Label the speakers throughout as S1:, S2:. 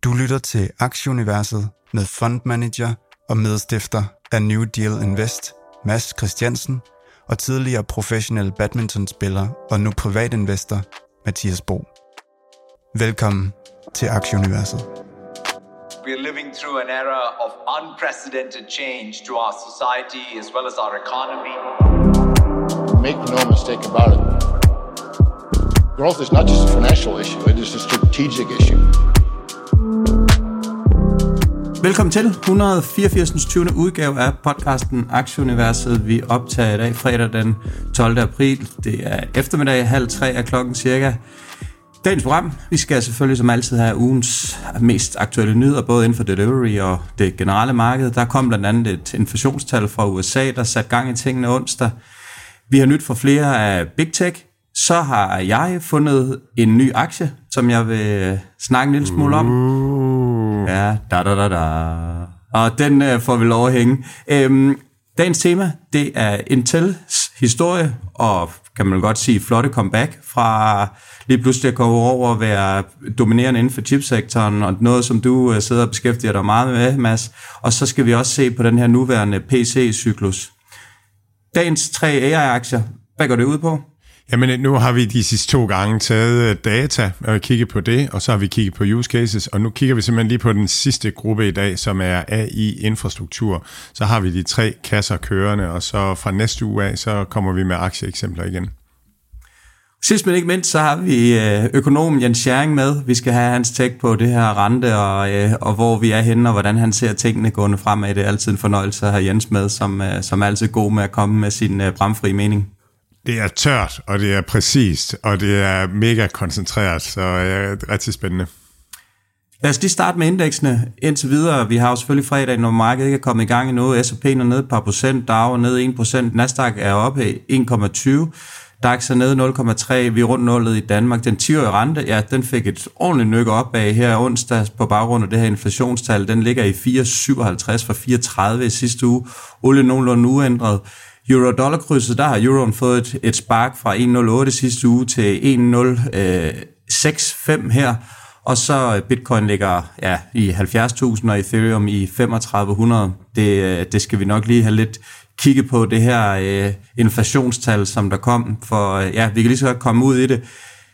S1: Du lytter til Aktieuniverset med fondmanager og medstifter af New Deal Invest, Mads Christiansen, og tidligere professionel badmintonspiller og nu privatinvestor, Mathias Bo. Velkommen til Aktieuniverset.
S2: We are living through an era of unprecedented change to our society as well as our economy.
S3: Make no mistake about it. Growth is not just a financial issue, it is a strategic issue.
S4: Velkommen til 184. 20. udgave af podcasten Aktieuniverset. Vi optager i dag fredag den 12. april. Det er eftermiddag, 2:30 af klokken cirka. Dagens program, vi skal selvfølgelig som altid have ugens mest aktuelle nyheder, både inden for delivery og det generelle marked. Der kom blandt andet et inflationstal fra USA, der satte gang i tingene onsdag. Vi har nyt for flere af Big Tech. Så har jeg fundet en ny aktie, som jeg vil snakke en lille smule om. Ja, og den får vi lov at hænge. Dagens tema, det er Intels historie, og kan man godt sige flotte comeback fra lige pludselig at komme over og være dominerende inden for chipsektoren, og noget, som du sidder og beskæftiger dig meget med, Mads. Og så skal vi også se på den her nuværende PC-cyklus. Dagens 3 AI-aktier, hvad går det ud på?
S5: Jamen, nu har vi de sidste 2 gange taget data og kigget på det, og så har vi kigget på use cases, og nu kigger vi simpelthen lige på den sidste gruppe i dag, som er AI-infrastruktur. Så har vi de 3 kasser kørende, og så fra næste uge af, så kommer vi med aktieeksempler igen.
S4: Sidst men ikke mindst, så har vi økonomen Jens Schering med. Vi skal have hans take på det her rente, og hvor vi er henne, og hvordan han ser tingene gående fremad. Det er altid en fornøjelse at have Jens med, som er altid god med at komme med sin bramfri mening.
S5: Det er tørt, og det er præcist, og det er mega koncentreret, så det er rigtig spændende.
S4: Lad os lige starte med indeksene indtil videre. Vi har jo selvfølgelig fredag, når markedet ikke er kommet i gang endnu. S&P er nede et par procent, Dow er nede 1%, Nasdaq er oppe 1,20%, DAX er nede 0,3%, vi er rundt nullet i Danmark. Den 10-årige rente, ja, den fik et ordentligt nyk op af her onsdag på baggrund af det her inflationstal. Den ligger i 4,57 fra 4,30 i sidste uge. Olie nogenlunde uændret. Euro-dollar-krydset, der har euroen fået et spark fra 1,08 sidste uge til 1,065 her, og så Bitcoin ligger i 70.000 og Ethereum i 3.500. Det skal vi nok lige have lidt kigget på, det her inflationstal, som der kom, for vi kan lige så godt komme ud i det.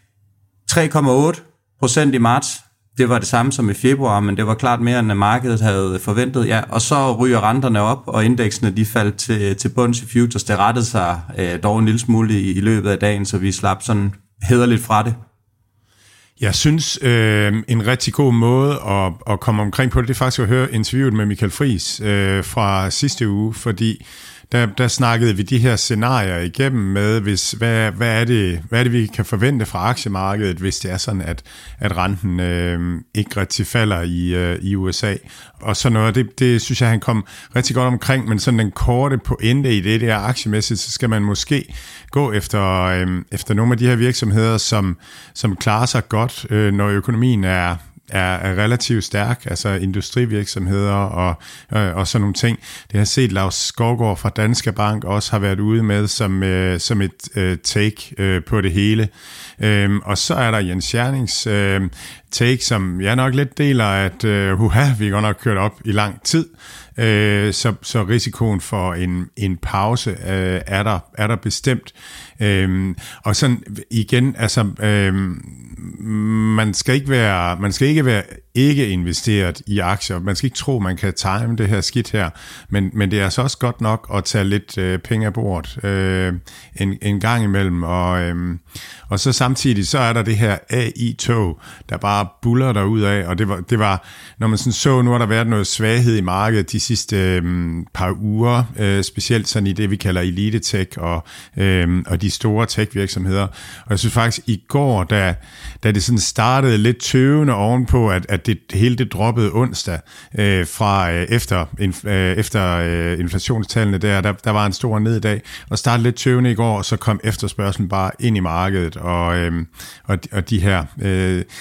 S4: 3,8% i marts. Det var det samme som i februar, men det var klart mere, end markedet havde forventet. Ja, og så ryger renterne op, og indeksene de faldt til bunds i futures. Det rettede sig dog en lille smule i løbet af dagen, så vi slap sådan hæderligt fra det.
S5: Jeg synes, en rigtig god måde at komme omkring på det er faktisk at høre interviewet med Michael Friis fra sidste uge, fordi der snakkede vi de her scenarier igennem med, hvad er det, vi kan forvente fra aktiemarkedet, hvis det er sådan, at renten ikke rigtig falder i USA. Og så noget, det synes jeg, han kom rigtig godt omkring, men sådan den korte pointe i det der aktiemæssigt, så skal man måske gå efter nogle af de her virksomheder, som klarer sig godt, når økonomien er relativt stærk, altså industrivirksomheder og sådan nogle ting. Det har set Lars Skovgaard fra Danske Bank også har været ude med som et take på det hele. Og så er der Jens Schernings take, som jeg nok lidt deler, at vi er godt nok kørt op i lang tid. Så risikoen for en pause er der bestemt. Og sådan igen, altså man skal ikke være ikke investeret i aktier. Man skal ikke tro, man kan time det her skidt her, men det er altså også godt nok at tage lidt penge af bordet en gang imellem, og så samtidig så er der det her AI-tog, der bare buller derudad, og det var når man sådan så, nu har der været noget svaghed i markedet de sidste par uger, specielt sådan i det, vi kalder elite tech og de store tech-virksomheder. Og jeg synes faktisk, i går, da det sådan startede lidt tøvende ovenpå, at det hele det droppede onsdag fra efter inflationstallene der var en stor neddag, og startede lidt tøvende i går, og så kom efterspørgselen bare ind i markedet, og de her tech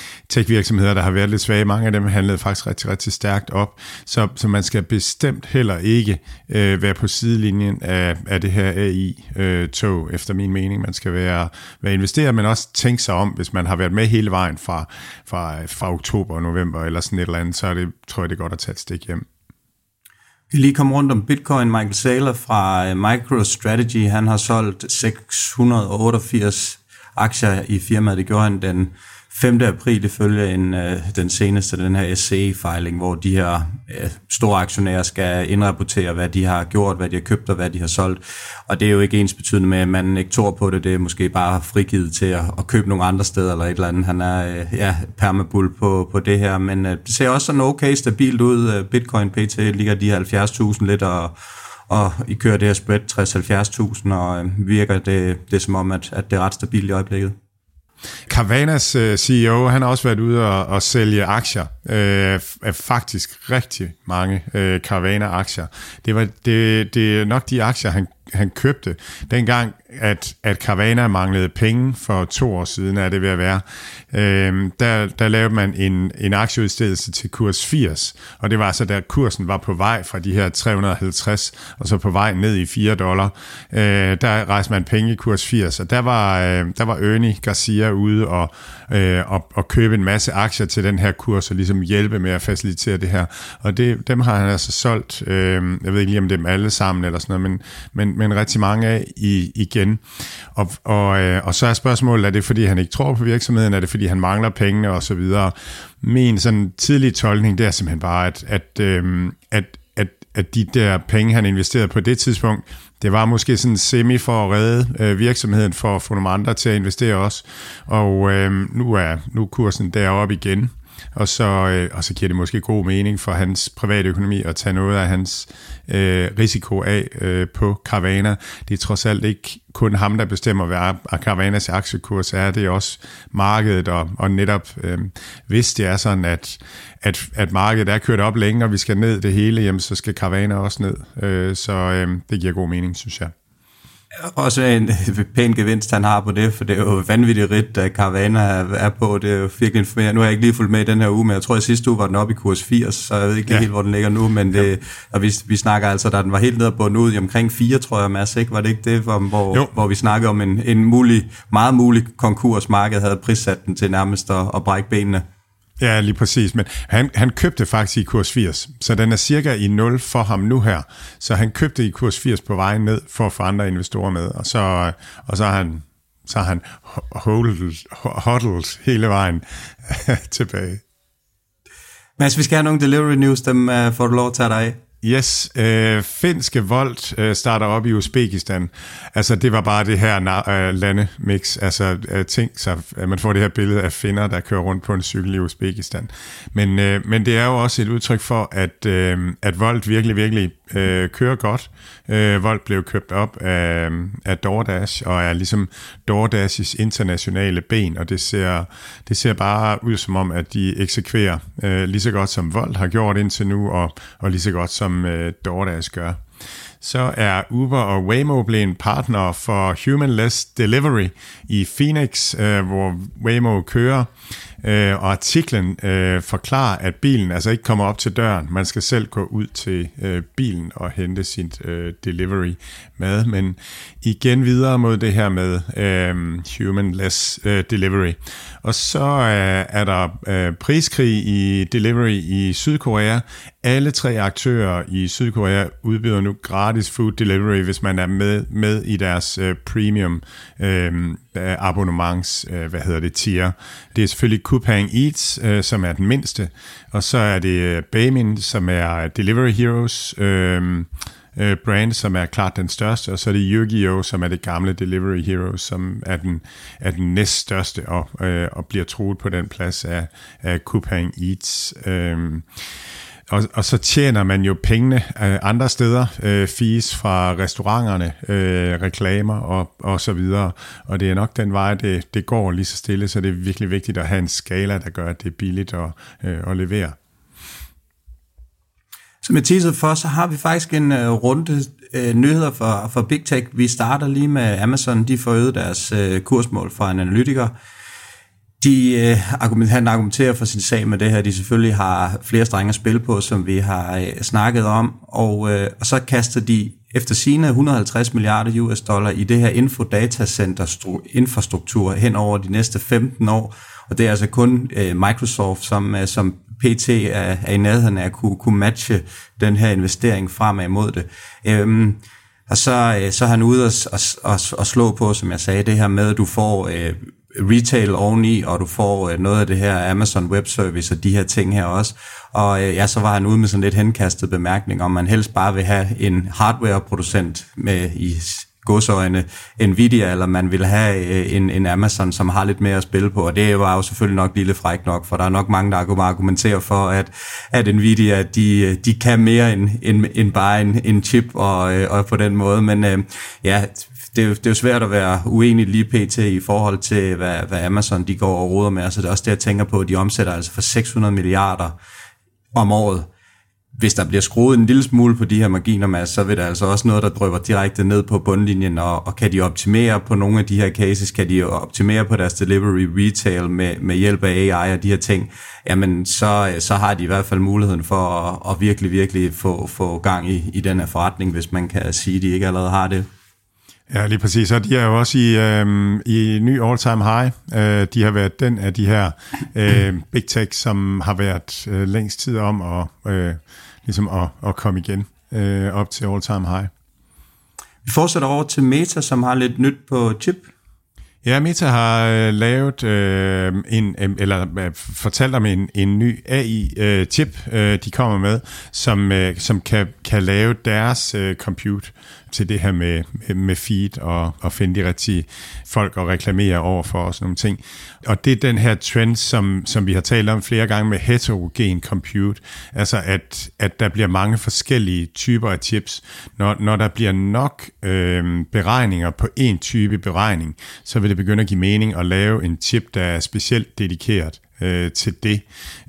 S5: tech-virksomheder, der har været lidt svage. Mange af dem handlede faktisk rigtig, rigtig stærkt op. Så man skal bestemt heller ikke være på sidelinjen af det her AI-tog, efter min mening. Man skal være investeret, men også tænke sig om, hvis man har været med hele vejen fra oktober og november, eller sådan et eller andet, så tror jeg, det er godt at tage et stik hjem.
S4: Vi lige kom rundt om Bitcoin. Michael Saylor fra MicroStrategy, han har solgt 688 aktier i firmaet. Det gjorde han den 5. april ifølge den seneste, den her SCA-filing, hvor de her store aktionærer skal indrapportere, hvad de har gjort, hvad de har købt og hvad de har solgt. Og det er jo ikke ensbetydende med, at man ikke tror på det. Det er måske bare frigivet til at købe nogle andre steder eller et eller andet. Han er permabull på det her, men det ser også sådan okay stabilt ud. Bitcoin PT ligger de 70.000 lidt, og I kører det her spread 60-70.000, og virker det som om, at det er ret stabilt i øjeblikket.
S5: Carvanas CEO, han har også været ude og sælge aktier, faktisk rigtig mange Carvana-aktier. Det er nok de aktier, han købte dengang, at Carvana manglede penge for 2 år siden, er det ved at være. Der lavede man en aktieudstedelse til kurs 80, og det var altså, da kursen var på vej fra de her 350, og så på vej ned i $4. Der rejste man penge i kurs 80, og der var Ernie Garcia ude og købe en masse aktier til den her kurs, og ligesom hjælpe med at facilitere det her. Og dem har han altså solgt, jeg ved ikke lige om dem alle sammen, eller sådan noget, men rigtig mange af igen. Og så er spørgsmålet, er det fordi han ikke tror på virksomheden, er det fordi han mangler pengene og så videre. Min sådan tidlige tolkning, det er simpelthen bare, at de der penge, han investerede på det tidspunkt, det var måske sådan semi for at redde virksomheden, for at få nogle andre til at investere også. Og nu er kursen deroppe igen. Og så giver det måske god mening for hans private økonomi at tage noget af hans risiko af på Carvana. Det er trods alt ikke kun ham, der bestemmer, hvad Carvanas aktiekurs er. Det er også markedet, og netop hvis det er sådan, at markedet er kørt op længe, og vi skal ned det hele, jamen, så skal Carvana også ned. Så det giver god mening, synes jeg.
S4: Også en pæn gevinst, han har på det, for det er jo vanvittigt rigt, at Carvana er på. Det er jo virkelig informeret. Nu har jeg ikke lige fulgt med i den her uge, men jeg tror, at sidste uge var den oppe i kurs 80, så jeg ved ikke lige helt, hvor den ligger nu, men og vi snakker altså, da den var helt nede på ud i omkring 4, tror jeg, Mads, ikke? Var det ikke det, hvor vi snakkede om en meget mulig konkurs, markedet havde prissat den til nærmest at brække benene?
S5: Ja, lige præcis, men han købte faktisk i kurs 80, så den er cirka i 0 for ham nu her, så han købte i kurs 80 på vejen ned for at få andre investorer med, og så har han hodlet hele vejen tilbage.
S4: Mads, vi skal have nogle delivery news, dem får du lov at tage dig af.
S5: Yes, finske Volt starter op i Uzbekistan. Altså det var bare det her landemix. Altså tænk sig, at man får det her billede af finner, der kører rundt på en cykel i Uzbekistan. Men det er jo også et udtryk for, at Volt virkelig, virkelig kører godt. Volt blev købt op af DoorDash, og er ligesom DoorDash's internationale ben, og det ser bare ud som om, at de eksekverer lige så godt som Volt har gjort indtil nu, og lige så godt som DoorDash gør. Så er Uber og Waymo blevet partner for Humanless Delivery i Phoenix, hvor Waymo kører. Og artiklen forklarer, at bilen altså ikke kommer op til døren. Man skal selv gå ud til bilen og hente sit delivery med. Men igen videre mod det her med humanless delivery. Og så er der priskrig i delivery i Sydkorea. Alle 3 aktører i Sydkorea udbyder nu gratis food delivery, hvis man er med i deres premium abonnements, tier. Det er selvfølgelig Coupang Eats, som er den mindste, og så er det Baemin, som er Delivery Heroes brand, som er klart den største, og så er det Yu-Gi-Oh, som er det gamle Delivery Heroes, som er den næststørste, og bliver troet på den plads af Coupang Eats. Og så tjener man jo pengene andre steder, fees fra restauranterne, reklamer og så videre. Og det er nok den vej, det går lige så stille, så det er virkelig vigtigt at have en skala, der gør, at det er billigt at levere.
S4: Som jeg teasede for, så har vi faktisk en runde nyheder for Big Tech. Vi starter lige med Amazon. De forøgede deres kursmål fra en analytiker. Han argumenterer for sin sag med det her. De selvfølgelig har flere strenge at spille på, som vi har snakket om, og så kaster de efter sigende 150 milliarder US dollar i det her infodatacenter-infrastruktur hen over de næste 15 år, og det er altså kun Microsoft, som PT er i nærheden af at kunne matche den her investering fremad imod det. Og så er han ude og slå på, som jeg sagde, det her med, at du får retail oveni, og du får noget af det her Amazon Web Service og de her ting her også. Og så var han ude med sådan lidt henkastet bemærkning, om man helst bare vil have en hardware-producent med i godsøjne Nvidia, eller man vil have en Amazon, som har lidt mere at spille på, og det var jo selvfølgelig nok lille fræk nok, for der er nok mange, der kunne argumentere for, at Nvidia, de kan mere end bare en chip, og på den måde, men det er jo svært at være uenig lige pt. I forhold til, hvad Amazon de går og roder med, altså det er også det, jeg tænker på, at de omsætter altså for 600 milliarder om året. Hvis der bliver skruet en lille smule på de her marginer, så vil der altså også noget, der drypper direkte ned på bundlinjen, og kan de optimere på nogle af de her cases, kan de optimere på deres delivery retail med hjælp af AI og de her ting, jamen så har de i hvert fald muligheden for at virkelig få gang i den her forretning, hvis man kan sige, at de ikke allerede har det.
S5: Ja, lige præcis. Og de er jo også i ny all-time high. De har været den af de her big tech, som har været længst tid om at komme igen op til all-time high.
S4: Vi fortsætter over til Meta, som har lidt nyt på chip.
S5: Ja, Meta har lavet fortalt om en ny AI-chip, de kommer med, som kan lave deres compute til det her med feed og finde de rigtige folk og reklamere over for og sådan nogle ting. Og det er den her trend, som vi har talt om flere gange med heterogen compute, altså at der bliver mange forskellige typer af chips. Når der bliver nok beregninger på en type beregning, så vil det begynde at give mening at lave en chip, der er specielt dedikeret til det,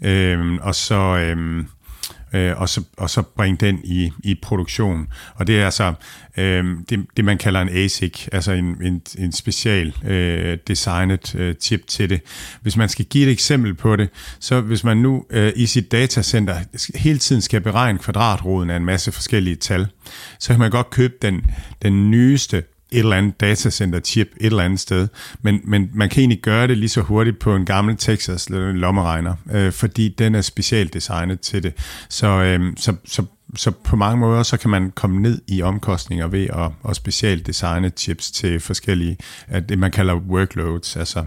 S5: og så bringe den i produktion. Og det er altså det man kalder en ASIC, altså en special designet chip til det. Hvis man skal give et eksempel på det, så hvis man nu i sit datacenter hele tiden skal beregne kvadratroden af en masse forskellige tal, så kan man godt købe den nyeste et eller andet datacenter-chip et eller andet sted, men man kan egentlig gøre det lige så hurtigt på en gammel Texas lommeregner, fordi den er specielt designet til det. Så på mange måder, så kan man komme ned i omkostninger ved at specielt designe chips til forskellige, det man kalder workloads, altså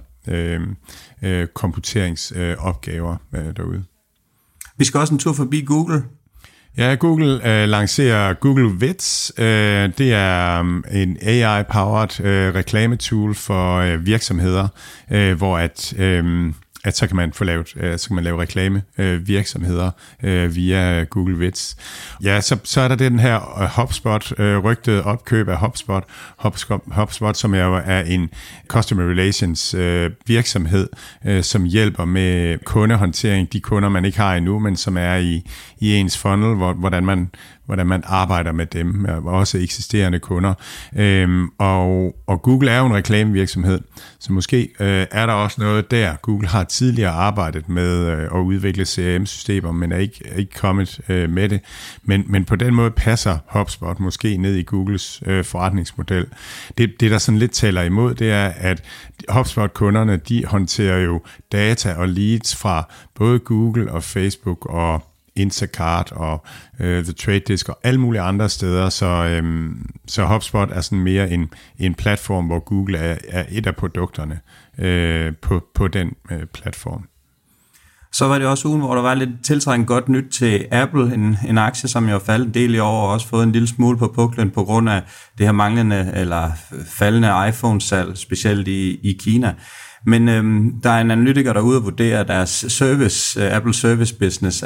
S5: komputeringsopgaver derude. Vi
S4: skal også en tur forbi Google.
S5: Ja, Google lancerer Google Vids. Det er en AI-powered reklametool for virksomheder, hvor at så kan man lave reklame virksomheder via Google Vids. Ja, så er der den her HubSpot, rygtede opkøb af HubSpot, som er en customer relations virksomhed, som hjælper med kundehåndtering, de kunder man ikke har endnu, men som er i ens funnel, hvordan man arbejder med dem, også eksisterende kunder. Og Google er jo en reklamevirksomhed, så måske er der også noget der. Google har tidligere arbejdet med at udvikle CRM-systemer, men er ikke kommet med det. Men på den måde passer HubSpot måske ned i Googles forretningsmodel. Det, der sådan lidt taler imod, det er, at HubSpot-kunderne, de håndterer jo data og leads fra både Google og Facebook og Instacart og The Trade Desk og alle mulige andre steder, så HubSpot er sådan mere en platform, hvor Google er et af produkterne på den platform.
S4: Så var det også ugen, hvor der var lidt tiltrængt godt nyt til Apple, en aktie, som jo faldt en del i år, og også fået en lille smule på puklen på grund af det her manglende eller faldende iPhone-salg, specielt i Kina. Men der er en analytiker derude og vurderer, at deres Apple Service Business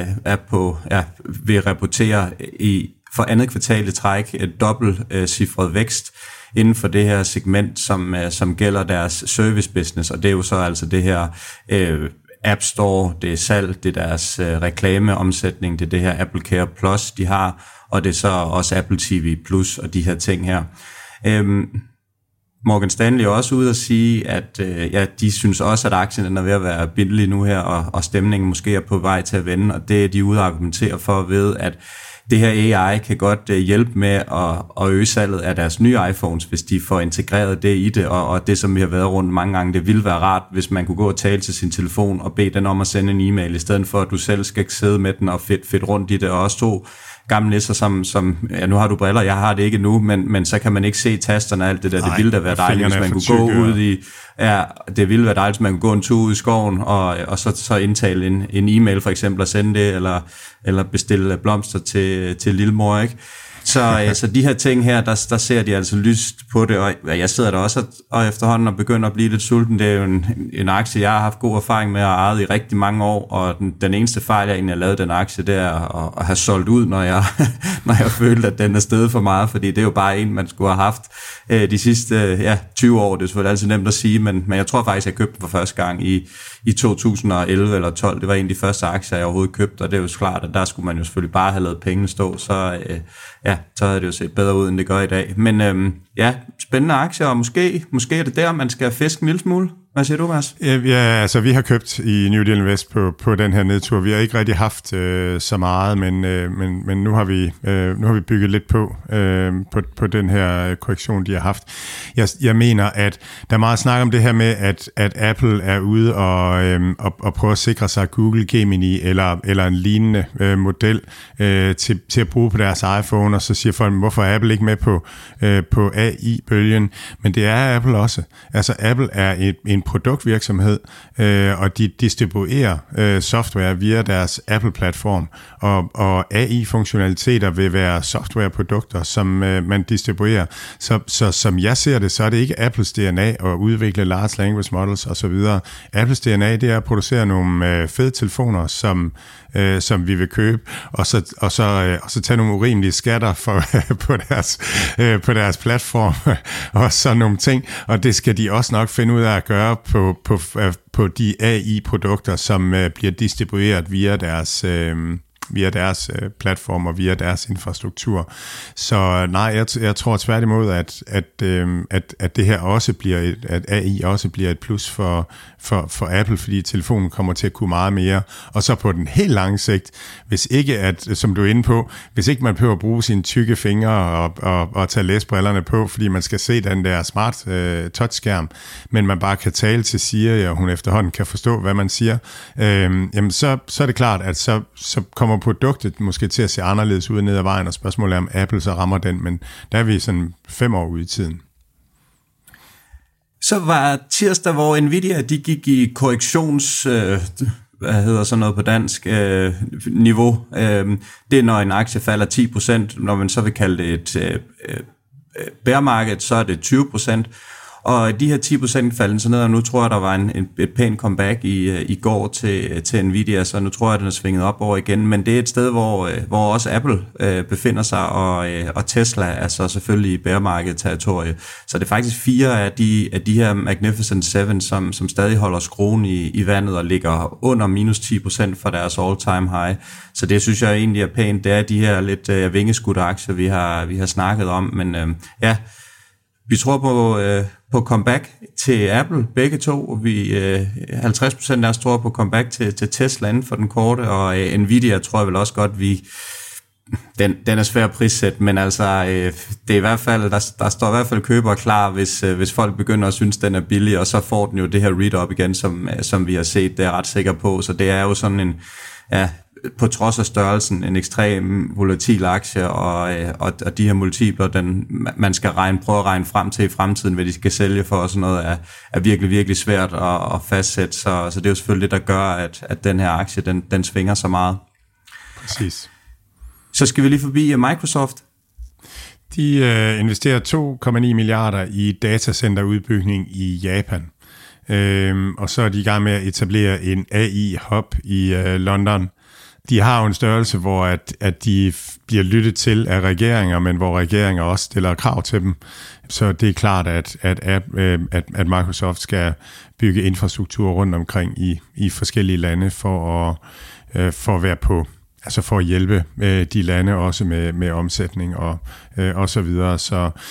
S4: vil rapportere for andet kvartal i træk et dobbeltcifret vækst inden for det her segment, som gælder deres service business, og det er jo så altså det her App Store, det er salg, det er deres reklameomsætning, det er det her Apple Care Plus, de har, og det er så også Apple TV Plus og de her ting her. Morgan Stanley er også ude at sige, at de synes også, at aktien er ved at være billig nu her, og stemningen måske er på vej til at vende, og det er de ude at argumentere for ved, at det her AI kan godt hjælpe med at øge salget af deres nye iPhones, hvis de får integreret det i det, og det, som vi har været rundt mange gange, det ville være rart, hvis man kunne gå og tale til sin telefon og bede den om at sende en e-mail, i stedet for, at du selv skal sidde med den og fedt rundt i det, og også to gamle nisser, som nu har du briller, jeg har det ikke nu, men så kan man ikke se tasterne og alt det der. Det ville da være dejligt, hvis man kunne gå ud i... Ja, det ville være dejligt, hvis man kunne gå en tur ud i skoven, og så indtale en e-mail for eksempel, og sende det, eller bestille blomster til lillemor, ikke? Så de her ting her, der ser de altså lyst på det, og jeg sidder der også og efterhånden og begynder at blive lidt sulten. Det er jo en aktie, jeg har haft god erfaring med at eje i rigtig mange år, og den eneste fejl, jeg egentlig har lavet den aktie, det er at have solgt ud, når jeg følte, at den er steget for meget, fordi det er jo bare en, man skulle have haft de sidste 20 år. Det er selvfølgelig altid nemt at sige, men jeg tror faktisk, jeg købte den for første gang i 2011 eller 12. Det var en af de første aktier, jeg overhovedet købte, og det er jo klart, at der skulle man jo selvfølgelig bare have lavet pengene stå, så havde det jo set bedre ud, end det gør i dag. Men spændende aktier, og måske er det der, man skal fiske en lille smule. Hvad siger du, Mads?
S5: Ja, altså vi har købt i New Deal Invest på den her nedtur. Vi har ikke rigtig haft så meget, men nu har vi bygget lidt på den her korrektion, de har haft. Jeg mener, at der er meget snak om det her med, at Apple er ude og prøve at sikre sig Google Gemini eller en lignende model til at bruge på deres iPhone, og så siger folk, hvorfor er Apple ikke med på AI-bølgen? Men det er Apple også. Altså Apple er en produktvirksomhed, og de distribuerer software via deres Apple-platform, og AI-funktionaliteter vil være softwareprodukter, som man distribuerer. Så som jeg ser det, så er det ikke Apples DNA at udvikle large language models osv. Apples DNA, det er at producere nogle fede telefoner, som vi vil købe, og så tage nogle urimelige skatter på deres platform, og sådan nogle ting, og det skal de også nok finde ud af at gøre på de AI-produkter, som bliver distribueret via deres platform og via deres infrastruktur. Så nej, jeg tror tværtimod, at det her også bliver at AI også bliver et plus for Apple, fordi telefonen kommer til at kunne meget mere. Og så på den helt lange sigt, hvis ikke som du er inde på, hvis ikke man behøver at bruge sine tykke fingre og tage læsbrillerne på, fordi man skal se den der smart touchskærm, men man bare kan tale til Siri, og hun efterhånden kan forstå, hvad man siger, jamen så er det klart, at så kommer produktet måske til at se anderledes ud ned ad vejen, og spørgsmålet er, om Apple så rammer den, men der er vi sådan 5 år ude i tiden.
S4: Så var tirsdag, hvor Nvidia de gik i korrektions, hvad hedder sådan noget på dansk, niveau. Det er, når en aktie falder 10%, når man så vil kalde det et bear market, så er det 20%. Og de her 10% faldt så ned, og nu tror jeg, der var et pænt comeback i går til Nvidia, så nu tror jeg, den er svinget op over igen. Men det er et sted, hvor også Apple befinder sig, og Tesla er så selvfølgelig i bear market territorie. Så det er faktisk 4 af de her Magnificent 7, som stadig holder skruen i vandet og ligger under minus 10% for deres all-time high. Så det synes jeg egentlig er pænt. Det er de her lidt vingeskudte aktier, vi har snakket om. Men vi tror på comeback til Apple, begge to. 50% af os tror på comeback til Tesla inden for den korte, og Nvidia tror jeg vel også godt, den er svær at prissætte, men altså, det er i hvert fald, der står i hvert fald købere klar, hvis folk begynder at synes, den er billig, og så får den jo det her read-up igen, som vi har set, det er jeg ret sikker på. Så det er jo sådan på trods af størrelsen, en ekstrem volatil aktie, og de her multipler, man skal prøve at regne frem til i fremtiden, hvad de skal sælge for, og sådan noget er virkelig, virkelig svært at fastsætte. Så det er jo selvfølgelig det, der gør, at den her aktie, den svinger så meget.
S5: Præcis.
S4: Så skal vi lige forbi Microsoft.
S5: De investerer 2,9 milliarder i datacenterudbygning i Japan. Og så er de i gang med at etablere en AI-hub i London. De har jo en størrelse, hvor at de bliver lyttet til af regeringer, men hvor regeringer også stiller krav til dem. Så det er klart, at Microsoft skal bygge infrastruktur rundt omkring i forskellige lande for at være på, altså for at hjælpe de lande også med omsætning og så videre. Så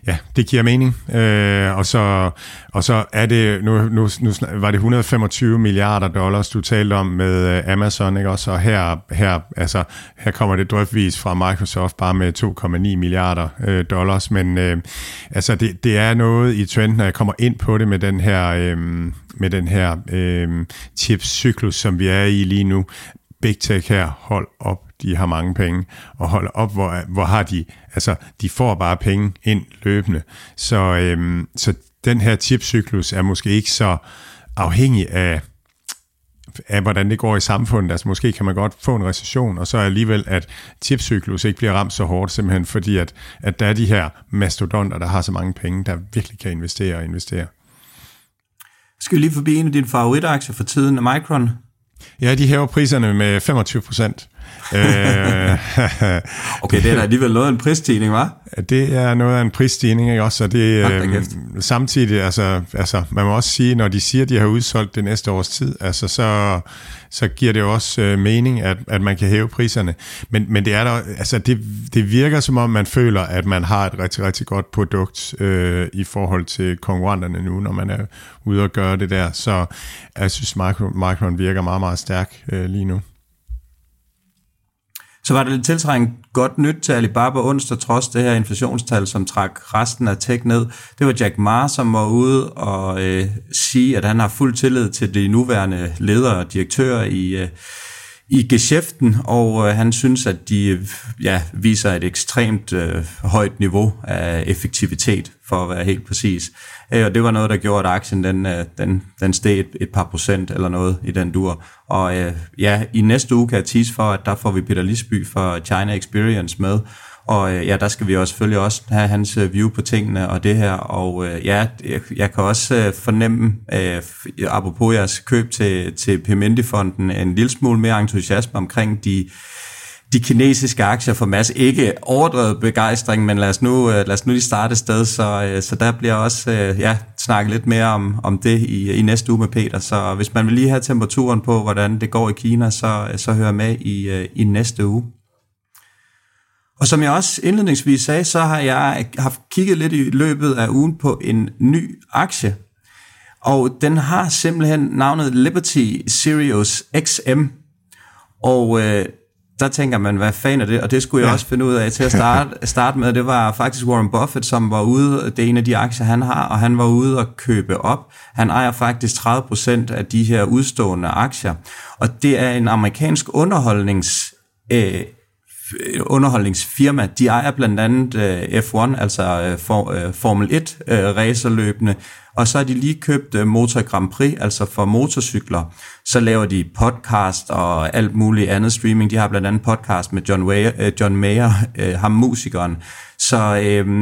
S5: ja, det giver mening. Og så er det, nu var det 125 milliarder dollars, du talte om med Amazon, ikke også? Og her kommer det drypvis fra Microsoft bare med 2,9 milliarder dollars, men det er noget i trenden, når jeg kommer ind på det med den her chipscyklus, som vi er i lige nu. Big Tech her, hold op, de har mange penge, og hold op, hvor har de, de får bare penge ind løbende. Så den her chipcyklus er måske ikke så afhængig af hvordan det går i samfundet. Altså måske kan man godt få en recession, og så alligevel, at chipcyklus ikke bliver ramt så hårdt, simpelthen fordi, at der er de her mastodonter, der har så mange penge, der virkelig kan investere.
S4: Skal vi lige forbi en af dine favoritaktier for tiden, Micron?
S5: Ja, de hæver priserne med 25%.
S4: Okay, det er da alligevel noget af en prisstigning, hva'?
S5: Det er noget af en prisstigning, ikke også? Og det samtidig, man må også sige, når de siger, at de har udsolgt det næste års tid, så giver det også mening, at man kan hæve priserne. Men det er der, det virker som om, man føler, at man har et rigtig, rigtig godt produkt i forhold til konkurrenterne nu, når man er ude og gøre det der. Så jeg synes, Micron virker meget, meget stærk lige nu.
S4: Så var det lidt tiltrængt godt nyt til Alibaba onsdag, trods det her inflationstal, som trak resten af tech ned. Det var Jack Ma, som var ude og sige, at han har fuld tillid til de nuværende ledere og direktører i geschæften, og han synes, at de viser et ekstremt højt niveau af effektivitet, for at være helt præcis. Og det var noget, der gjorde, at aktien den steg et par procent eller noget i den dur. Og i næste uge kan jeg tease for, at der får vi Peter Lisby fra China Experience med. Og der skal vi også selvfølgelig også have hans view på tingene og det her. Og jeg kan også fornemme, apropos jeres køb til Pimenti-fonden, en lille smule mere entusiasme omkring de kinesiske aktier for masse. Ikke overdrevet begejstring, men lad os nu lige starte et sted, så der bliver også snakket lidt mere om det i næste uge med Peter. Så hvis man vil lige have temperaturen på, hvordan det går i Kina, så hør med i næste uge. Og som jeg også indledningsvis sagde, så har jeg haft kigget lidt i løbet af ugen på en ny aktie. Og den har simpelthen navnet Liberty Sirius XM. Og der tænker man, hvad fanden er det? Og det skulle jeg også finde ud af til at starte med. Det var faktisk Warren Buffett, som var ude, det er en af de aktier, han har, og han var ude og købe op. Han ejer faktisk 30% af de her udstående aktier. Og det er en amerikansk underholdningsfirma. De ejer blandt andet F1, altså Formel 1 racerløbene, og så har de lige købt Motor Grand Prix, altså for motorcykler. Så laver de podcast og alt muligt andet streaming. De har blandt andet podcast med John Mayer, ham musikeren. Så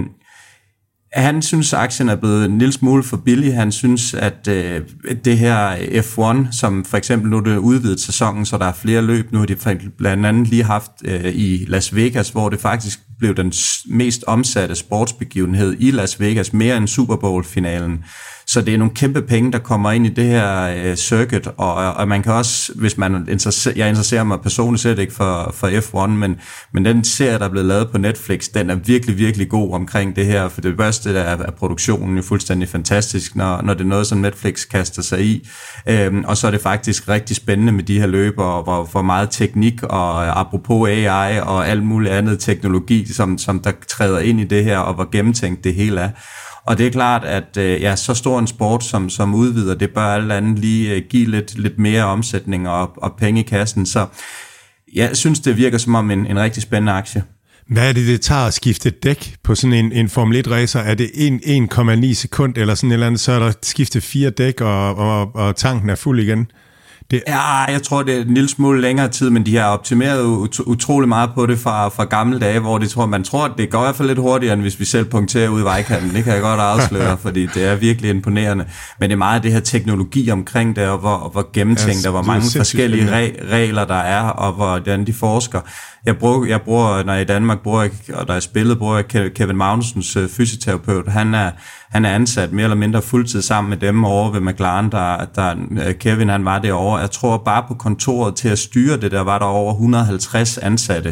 S4: han synes, at aktien er blevet en lille smule for billig. Han synes, at det her F1, som for eksempel nu det udvidet sæsonen, så der er flere løb. Nu har de blandt andet lige haft i Las Vegas, hvor det faktisk blev den mest omsatte sportsbegivenhed i Las Vegas, mere end Super Bowl-finalen. Så det er nogle kæmpe penge, der kommer ind i det her circuit, og man kan også, hvis man jeg interesserer mig personligt set ikke for F1, men den serie, der er blevet lavet på Netflix, den er virkelig, virkelig god omkring det her, for det første er produktionen jo fuldstændig fantastisk, når det er noget, som Netflix kaster sig i, og så er det faktisk rigtig spændende med de her løber, hvor meget teknik, og apropos AI og alt muligt andet teknologi, som der træder ind i det her, og hvor gennemtænkt det hele er. Og det er klart, at så stor en sport, som udvider, det bør alt andet lige give lidt mere omsætning og penge i kassen. Så jeg synes, det virker som om en rigtig spændende aktie.
S5: Hvad er det tager at skifte dæk på sådan en Formel 1-racer? Er det 1,9 sekund eller sådan et eller andet, så er der skiftet 4 dæk, og tanken er fuld igen?
S4: Ja, jeg tror, det er en lille smule længere tid, men de har optimeret utrolig meget på det fra gamle dage, hvor man tror, at det går i hvert fald lidt hurtigere, end hvis vi selv punkterer ud i vejkanten. Det kan jeg godt afsløre, fordi det er virkelig imponerende. Men det er meget af det her teknologi omkring det, og hvor gennemtænkt, og hvor mange forskellige regler der er, og hvordan de forsker. Jeg bruger, når jeg i Danmark bruger, og der er spillet, bruger jeg Kevin Magnusens fysioterapeut. Han er ansat mere eller mindre fuldtid sammen med dem over ved McLaren, Kevin han var derovre. Jeg tror bare på kontoret til at styre det, der var der over 150 ansatte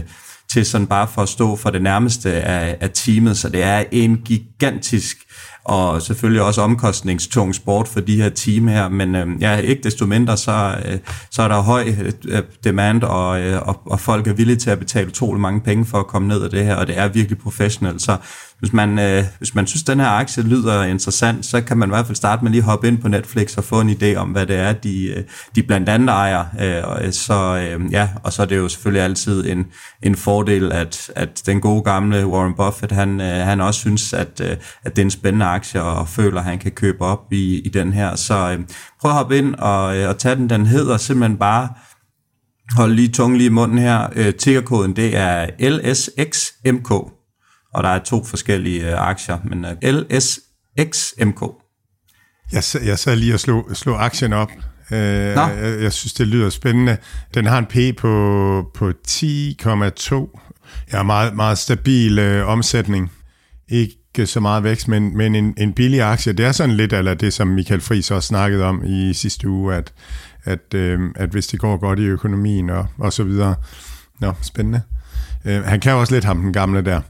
S4: til sådan bare for at stå for det nærmeste af teamet, så det er en gigantisk og selvfølgelig også omkostningstung sport for de her team her, men ikke desto mindre, så er der høj demand, og folk er villige til at betale utrolig mange penge for at komme ned af det her, og det er virkelig professionelt, så hvis man synes, den her aktie lyder interessant, så kan man i hvert fald starte med lige at hoppe ind på Netflix og få en idé om, hvad det er, de blandt andet ejer. Og så er det jo selvfølgelig altid en fordel, at den gode gamle Warren Buffett, han også synes, at det er en spændende aktie, og føler, at han kan købe op i den her. Så prøv at hoppe ind og tage den. Den hedder simpelthen bare, hold lige tungen lige i munden her, tickerkoden, det er LSXMK. Og der er 2 forskellige aktier, men LSXMK. Jeg
S5: sad lige og slog aktien op. Jeg synes, det lyder spændende. Den har en P på 10,2. Ja, meget, meget stabil omsætning. Ikke så meget vækst, men en billig aktie. Det er sådan lidt eller det, som Michael Friis også snakkede om i sidste uge, at hvis det går godt i økonomien og så videre. Nå, spændende. Han kan også lidt ham, den gamle der.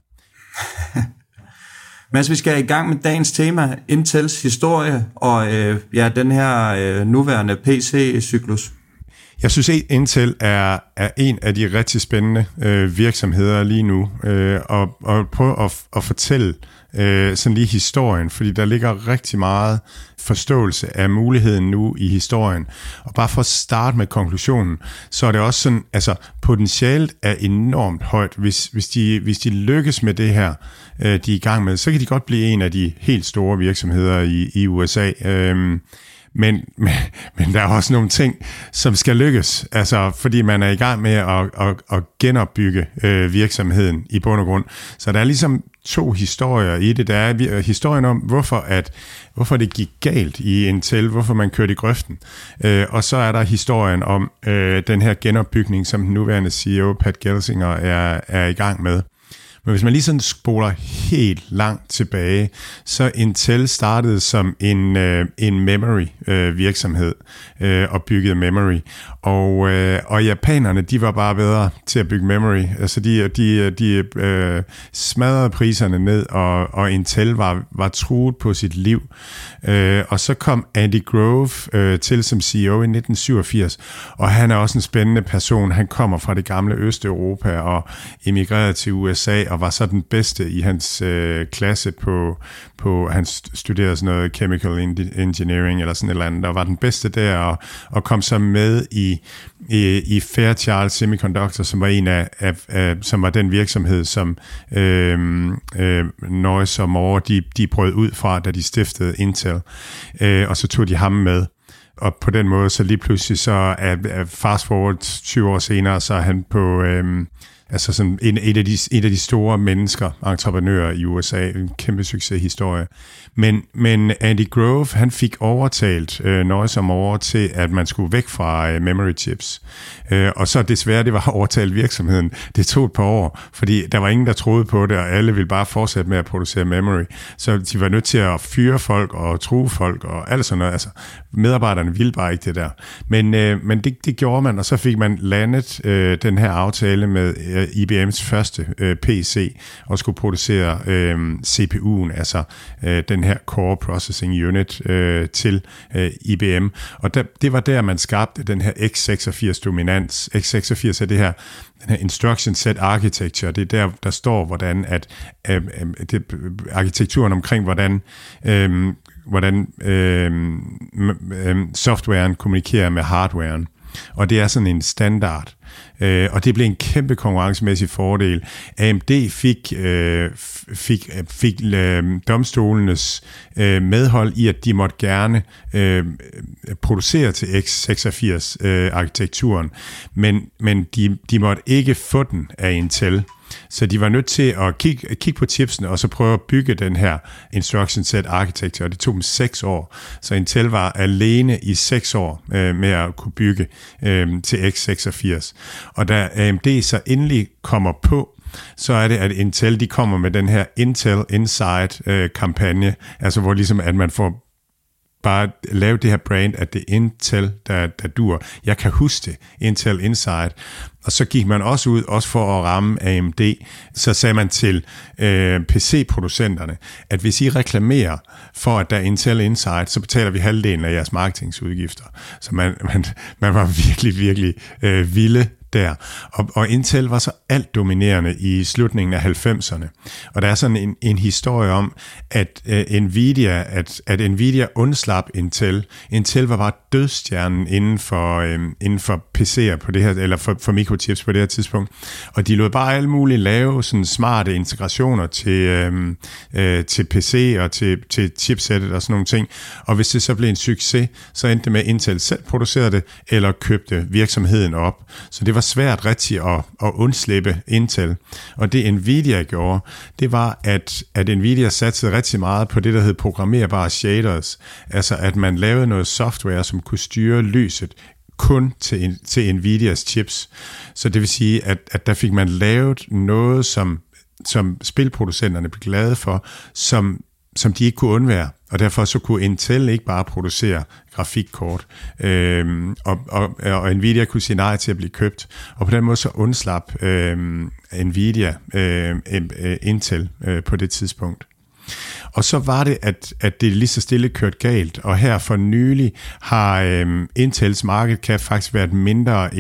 S4: Men vi skal i gang med dagens tema, Intels historie og den her nuværende PC-cyklus.
S5: Jeg synes, at Intel er en af de rigtig spændende virksomheder lige nu, og prøve at fortælle sådan lige historien, fordi der ligger rigtig meget forståelse af muligheden nu i historien. Og bare for at starte med konklusionen, så er det også sådan, altså potentialet er enormt højt. Hvis de lykkes med det her, de er i gang med, så kan de godt blive en af de helt store virksomheder i USA. Men der er også nogle ting, som skal lykkes, altså fordi man er i gang med at genopbygge virksomheden i bund og grund. Så der er ligesom 2 historier i det. Der er historien om, hvorfor det gik galt i Intel, hvorfor man kørte i grøften. Og så er der historien om den her genopbygning, som den nuværende CEO, Pat Gelsinger, er i gang med. Men hvis man lige sådan spoler helt langt tilbage, så Intel startede som en memory virksomhed og byggede memory. Og japanerne, de var bare bedre til at bygge memory. Altså de smadrede priserne ned, og Intel var truet på sit liv. Og så kom Andy Grove til som CEO i 1987, og han er også en spændende person. Han kommer fra det gamle Østeuropa og emigrerede til USA, og var så den bedste i hans klasse på han studerede sådan noget chemical engineering eller sådan et eller andet, og var den bedste der, og kom så med i Fairchild Semiconductor, som var en af som var den virksomhed, som Norris og Moore, de brød ud fra, da de stiftede Intel, og så tog de ham med. Og på den måde, så lige pludselig, så er fast forward 20 år senere, så er han på altså sådan et af de store mennesker, entreprenører i USA, en kæmpe succeshistorie. Men Andy Grove, han fik overtalt Norris og Moore til, at man skulle væk fra memory chips. Og så desværre, det var overtalt virksomheden. Det tog et par år, fordi der var ingen, der troede på det, og alle ville bare fortsætte med at producere memory. Så de var nødt til at fyre folk og true folk og alt sådan noget. Altså, medarbejderne ville bare ikke det der. Men det gjorde man, og så fik man landet den her aftale med IBM's første PC, og skulle producere CPU'en, altså den her Core Processing Unit til IBM. Og det var der, man skabte den her x86 dominans. x86 er den her instruction set architecture. Det er der står, hvordan at arkitekturen omkring, hvordan softwaren kommunikerer med hardwaren. Og det er sådan en standard. Og det blev en kæmpe konkurrencemæssig fordel. AMD fik domstolenes medhold i, at de måtte gerne producere til x86-arkitekturen, men de måtte ikke få den af Intel. Så de var nødt til at kigge på chipsene, og så prøve at bygge den her instruction set architecture, og det tog dem 6 år. Så Intel var alene i 6 år med at kunne bygge til x86. Og da AMD så endelig kommer på, så er det, at Intel, de kommer med den her Intel Inside kampagne, altså hvor ligesom, at man får bare lave det her brand, at det er Intel, der dur. Jeg kan huske det, Intel Inside. Og så gik man også ud, også for at ramme AMD, så sagde man til PC-producenterne, at hvis I reklamerer for, at der er Intel Inside, så betaler vi halvdelen af jeres marketingsudgifter. Så man var virkelig, virkelig vilde der. Og Intel var så alt dominerende i slutningen af 90'erne. Og der er sådan en historie om, at Nvidia undslap Intel. Intel var bare dødstjernen inden for PC'er på det her, eller for mikrochips på det her tidspunkt. Og de lod bare alle mulige lave sådan smarte integrationer til PC og til chipsættet og sådan nogle ting. Og hvis det så blev en succes, så endte det med, at Intel selv producerede det, eller købte virksomheden op. Så det var svært rigtig at undslippe Intel. Og det Nvidia gjorde, det var, at Nvidia satsede rigtig meget på det, der hed programmerbare shaders. Altså at man lavede noget software, som kunne styre lyset kun til Nvidias chips. Så det vil sige, at der fik man lavet noget, som spilproducenterne blev glade for, som de ikke kunne undvære. Og derfor så kunne Intel ikke bare producere grafikkort, og Nvidia kunne sige nej til at blive købt. Og på den måde så undslap Nvidia Intel på det tidspunkt. Og så var det, at det lige så stille kørte galt, og her for nylig har Intels market cap faktisk været mindre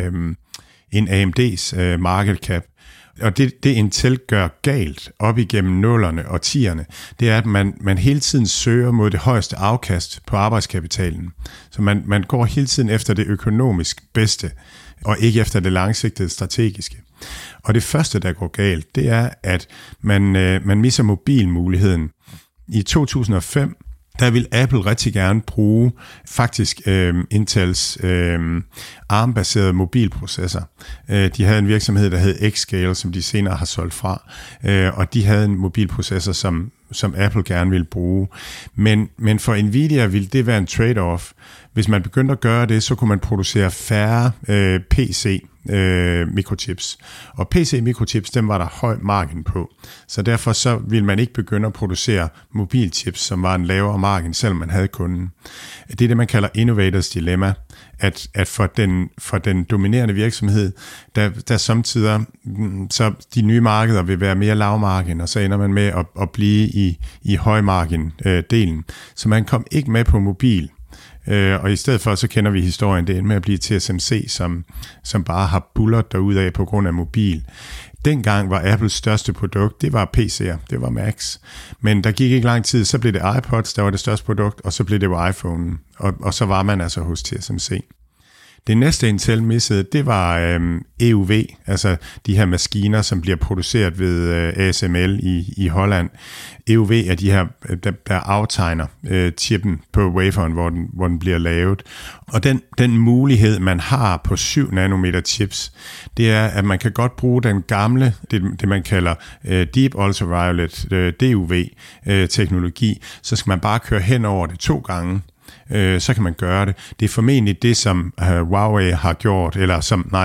S5: end AMD's market cap. Og det Intel gør galt op igennem 0'erne og 10'erne, det er, at man hele tiden søger mod det højeste afkast på arbejdskapitalen. Så man går hele tiden efter det økonomisk bedste, og ikke efter det langsigtede strategiske. Og det første, der går galt, det er, at man misser mobilmuligheden. I 2005, der vil Apple rigtig gerne bruge faktisk Intels ARM-baserede mobilprocessor. De havde en virksomhed, der hed Xscale, som de senere har solgt fra, og de havde en mobilprocessor, som Apple gerne ville bruge. Men for Nvidia ville det være en trade-off. Hvis man begyndte at gøre det, så kunne man producere færre PC mikrochips. Og PC mikrochips, dem var der høj margin på. Så derfor så ville man ikke begynde at producere mobilchips, som var en lavere margin, selvom man havde kunden. Det er det, man kalder innovators dilemma, at for den dominerende virksomhed, der samtidig så de nye markeder vil være mere lavmargin, og så ender man med at blive i højmargin-delen. Så man kom ikke med på mobil. Og i stedet for, så kender vi historien, det endte med at blive TSMC, som bare har bullert derudad på grund af mobil. Dengang var Apples største produkt, det var PC'er, det var Macs. Men der gik ikke lang tid, så blev det iPods, der var det største produkt, og så blev det jo iPhone, og så var man altså hos TSMC. Det næste Intel missede, det var EUV, altså de her maskiner, som bliver produceret ved ASML i Holland. EUV er de her, der aftegner chippen på waferen, hvor den bliver lavet. Og den mulighed, man har på 7 nanometer chips, det er, at man kan godt bruge den gamle, det man kalder Deep Ultraviolet DUV-teknologi, så skal man bare køre hen over det 2 gange. Så kan man gøre det. Det er formentlig det, som Huawei har gjort, eller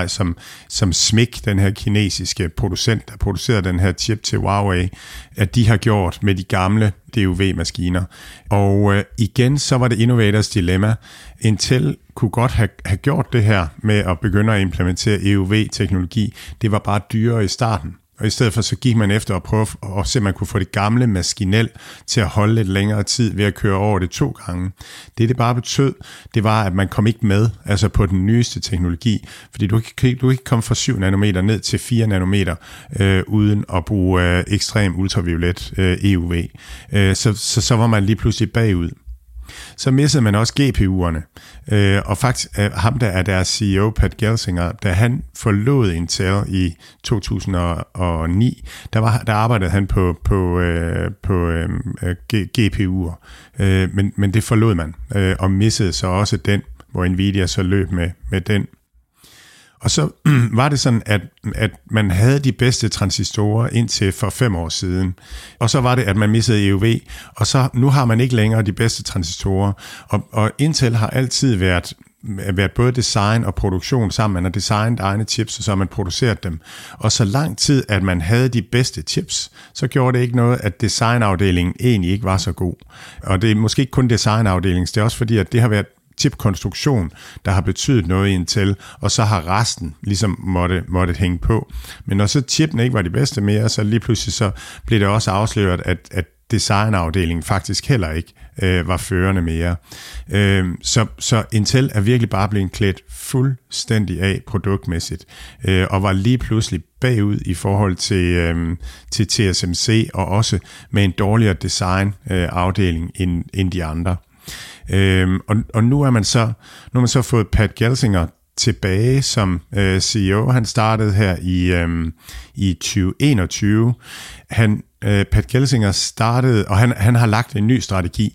S5: som SMIC, den her kinesiske producent, der producerer den her chip til Huawei, at de har gjort med de gamle DUV-maskiner. Og igen, så var det innovators dilemma. Intel kunne godt have gjort det her med at begynde at implementere EUV-teknologi. Det var bare dyrere i starten. Og i stedet for, så gik man efter at prøve at se, om man kunne få det gamle maskinel til at holde lidt længere tid ved at køre over det 2 gange. Det bare betød, det var, at man kom ikke med, altså på den nyeste teknologi, fordi du kan ikke komme fra 7 nanometer ned til 4 nanometer, uden at bruge ekstrem ultraviolet EUV. Så var man lige pludselig bagud. Så missede man også GPU'erne. Og faktisk ham, der er deres CEO, Pat Gelsinger, da han forlod Intel i 2009, der arbejdede han på GPU'er. Men det forlod man, og missede så også den, hvor Nvidia så løb med den. Og så var det sådan, at man havde de bedste transistorer indtil for 5 år siden. Og så var det, at man missede EUV, og så nu har man ikke længere de bedste transistorer. Og Intel har altid været været både design og produktion sammen. Man har designet egne chips, og så har man produceret dem. Og så lang tid, at man havde de bedste chips, så gjorde det ikke noget, at designafdelingen egentlig ikke var så god. Og det er måske ikke kun designafdelingen, det er også fordi, at det har været chipkonstruktion, der har betydet noget i Intel, og så har resten ligesom måtte hænge på. Men når så chipene ikke var de bedste mere, så lige pludselig så blev det også afsløret, at designafdelingen faktisk heller ikke var førende mere. Så Intel er virkelig bare blevet klædt fuldstændig af produktmæssigt, og var lige pludselig bagud i forhold til TSMC, og også med en dårligere designafdeling end de andre. Og nu har man så fået Pat Gelsinger tilbage som CEO. Han startede her i 2021. Pat Gelsinger startede, og han har lagt en ny strategi.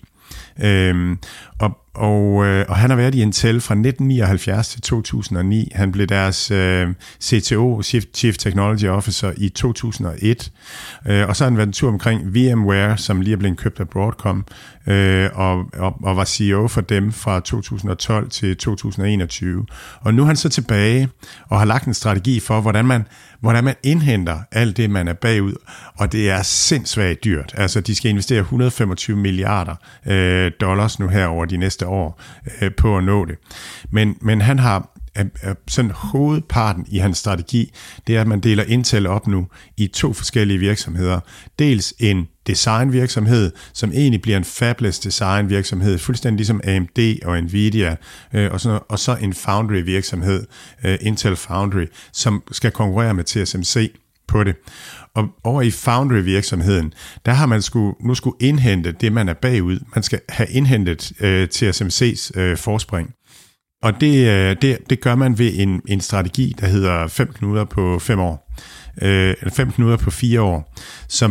S5: Og han har været i Intel fra 1979 til 2009. Han blev deres CTO, Chief Technology Officer, i 2001. Og så har han været en tur omkring VMware, som lige er blevet købt af Broadcom, og var CEO for dem fra 2012 til 2021. Og nu er han så tilbage og har lagt en strategi for, hvordan man indhenter alt det, man er bagud. Og det er sindssygt dyrt. Altså, de skal investere 125 milliarder dollars nu her over de næste år på at nå det. Men han har sådan hovedparten i hans strategi, det er, at man deler Intel op nu i 2 forskellige virksomheder. Dels en designvirksomhed, som egentlig bliver en fabless designvirksomhed, fuldstændig ligesom AMD og Nvidia, og så en foundry virksomhed, Intel Foundry, som skal konkurrere med TSMC på det. Og over i foundry-virksomheden, der har man skulle indhente det, man er bagud. Man skal have indhentet TSMC's forspring. Og det gør man ved en strategi, der hedder 5 knuder på 5 år. Eller 5 knuder på 4 år. Så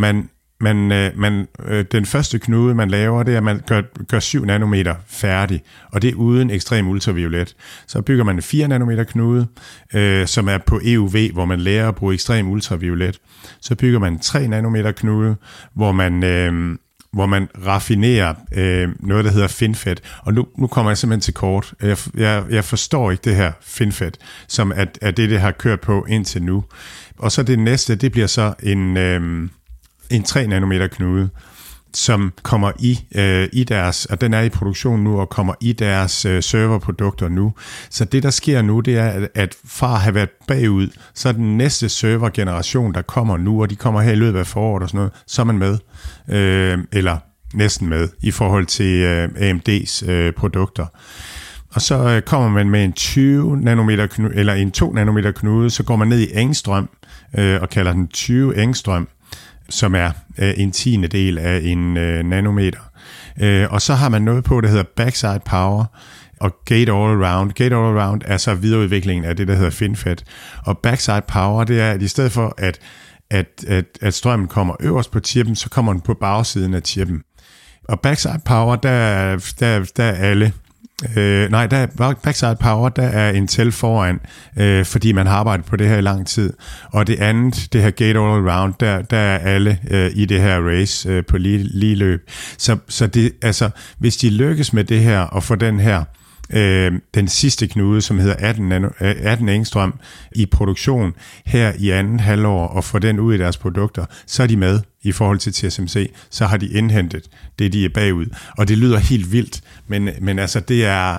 S5: den første knude, man laver, det er, at man gør 7 nanometer færdig, og det er uden ekstrem ultraviolet. Så bygger man en 4 nanometer knude, som er på EUV, hvor man lærer at bruge ekstrem ultraviolet. Så bygger man en 3 nanometer knude, hvor man raffinerer noget, der hedder FinFET. Og nu kommer jeg simpelthen til kort. Jeg forstår ikke det her FinFET, som er det har kørt på indtil nu. Og så det næste, det bliver så en 3 nanometer knude, som kommer i deres, og den er i produktion nu, og kommer i deres serverprodukter nu. Så det, der sker nu, det er, at fra at have været bagud, så er den næste servergeneration, der kommer nu, og de kommer her i løbet af foråret og sådan noget, så er man med, eller næsten med, i forhold til AMD's produkter. Og så kommer man med en 20 nanometer knude, eller en 2 nanometer knude, så går man ned i Engstrøm, og kalder den 20 Engstrøm, som er en 10. del af en nanometer. Og så har man noget på, der hedder Backside Power og Gate All Around. Gate All Around er så videreudviklingen af det, der hedder FinFET. Og Backside Power, det er, at i stedet for, at strømmen kommer øverst på chippen, så kommer den på bagsiden af chippen. Og Backside Power, der er alle... Backside Power, der er Intel foran, fordi man har arbejdet på det her i lang tid. Og det andet, det her Gate All Around, der er alle i det her race på lige løb. Så det, altså, hvis de lykkes med det her og få den her den sidste knude, som hedder 18 Engstrøm i produktion her i anden halvår, og få den ud i deres produkter, så er de med i forhold til TSMC, så har de indhentet det, de er bagud. Og det lyder helt vildt, men altså det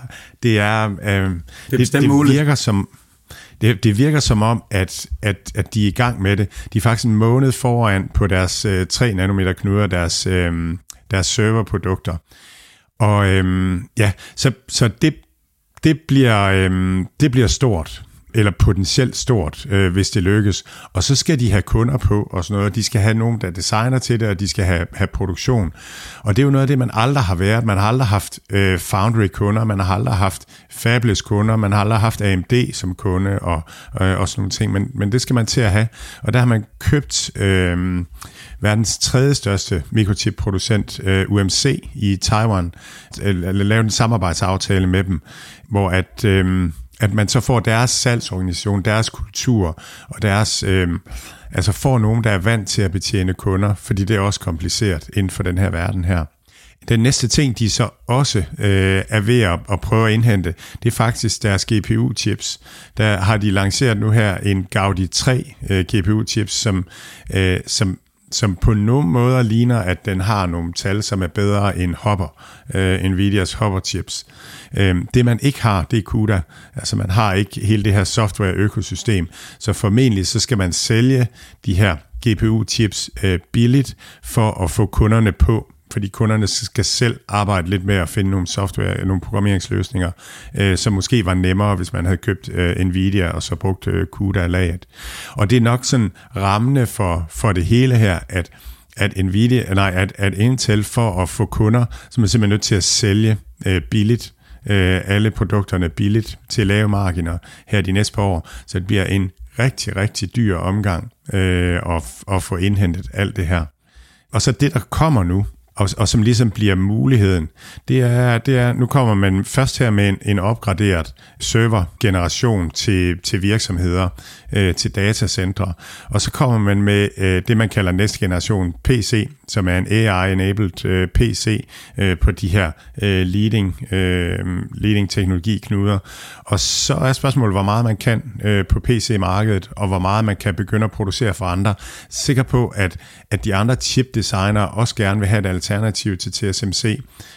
S5: virker som... Det virker som om, at de er i gang med det. De er faktisk en måned foran på deres 3 nanometer knuder, deres serverprodukter. Og så det bliver stort, eller potentielt stort, hvis det lykkes. Og så skal de have kunder på og sådan noget. De skal have nogen, der designer til det, og de skal have produktion. Og det er jo noget af det, man aldrig har været. Man har aldrig haft foundry-kunder, man har aldrig haft fabless-kunder, man har aldrig haft AMD som kunde og sådan nogle ting. Men det skal man til at have. Og der har man købt verdens 3. største mikrochip-producent, UMC i Taiwan, lavet en samarbejdsaftale med dem, hvor at man så får deres salgsorganisation, deres kultur, og deres, får nogen, der er vant til at betjene kunder, fordi det er også kompliceret inden for den her verden her. Den næste ting, de så også er ved at prøve at indhente, det er faktisk deres GPU-chips. Der har de lanceret nu her en Gaudi 3 GPU-chips, som på nogle måder ligner, at den har nogle tal, som er bedre end Nvidias Hopper-chips. Det man ikke har, det er CUDA. Altså man har ikke hele det her software-økosystem. Så formentlig så skal man sælge de her GPU-chips billigt for at få kunderne på, fordi kunderne skal selv arbejde lidt med at finde nogle software, nogle programmeringsløsninger, som måske var nemmere, hvis man havde købt Nvidia og så brugt CUDA-laget. Og det er nok sådan rammende for det hele her, at Intel for at få kunder, så er man simpelthen nødt til at sælge billigt, alle produkterne billigt til lave marginer her de næste par år, så det bliver en rigtig, rigtig dyr omgang at få indhentet alt det her. Og så det, der kommer nu, og som ligesom bliver muligheden, det er nu kommer man først her med en opgraderet servergeneration til virksomheder, til datacentre, og så kommer man med det, man kalder næste generation PC, som er en AI-enabled PC på de her leading teknologiknuder. Og så er spørgsmålet, hvor meget man kan på PC-markedet, og hvor meget man kan begynde at producere for andre. Sikker på, at de andre chip-designere også gerne vil have et alternativ til TSMC,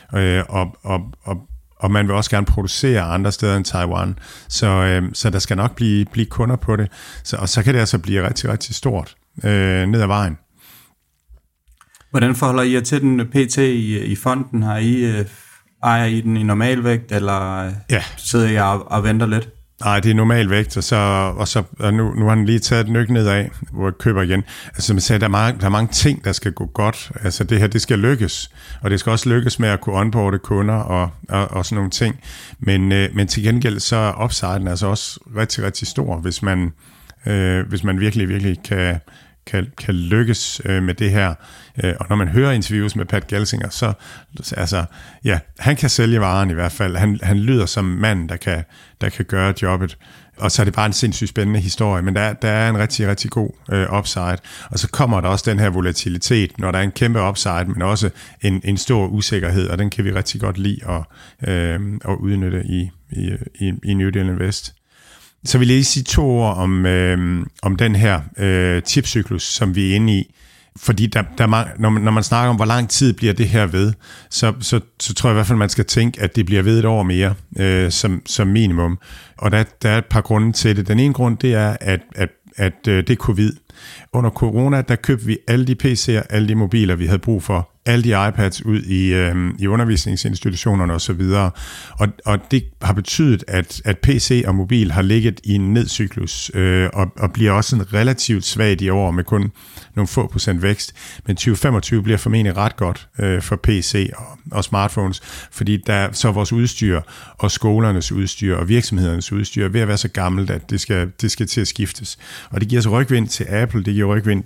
S5: og man vil også gerne producere andre steder end Taiwan. Så der skal nok blive kunder på det. Og så kan det altså blive rigtig, rigtig stort ned ad vejen.
S4: Hvordan forholder I jer til den PT i fonden? Ejer I den i normalvægt, eller sidder I og venter lidt?
S5: Nej, det er normal vægt, og nu har den lige taget den nedad, hvor jeg køber igen. Altså som jeg sagde, der er mange ting, der skal gå godt. Altså det her, det skal lykkes, og det skal også lykkes med at kunne onboarde kunder og sådan nogle ting. Men til gengæld så er upsiden altså også rigtig, rigtig stor, hvis man virkelig, virkelig kan lykkes med det her. Og når man hører interviews med Pat Gelsinger, så han kan sælge varen i hvert fald. Han lyder som mand, der kan gøre jobbet. Og så er det bare en sindssygt spændende historie, men der er en rigtig, rigtig god upside. Og så kommer der også den her volatilitet, når der er en kæmpe upside, men også en stor usikkerhed, og den kan vi rigtig godt lide at udnytte i New Deal Invest. Så vil jeg lige sige 2 ord om den her chipcyklus, som vi er inde i. Fordi når man snakker om, hvor lang tid bliver det her ved, så tror jeg i hvert fald, man skal tænke, at det bliver ved et år mere som minimum. Og der er et par grunde til det. Den ene grund, det er, at det er covid. Under corona, der købte vi alle de PC'er, alle de mobiler, vi havde brug for, alle de iPads ud i undervisningsinstitutionerne osv. Og det har betydet, at PC og mobil har ligget i en nedcyklus og bliver også sådan relativt svagt i år med kun nogle få procent vækst. Men 2025 bliver formentlig ret godt for PC og smartphones, fordi der så vores udstyr og skolernes udstyr og virksomhedernes udstyr er ved at være så gammelt, at det skal til at skiftes. Og det giver så rygvind til Apple, det giver rygvind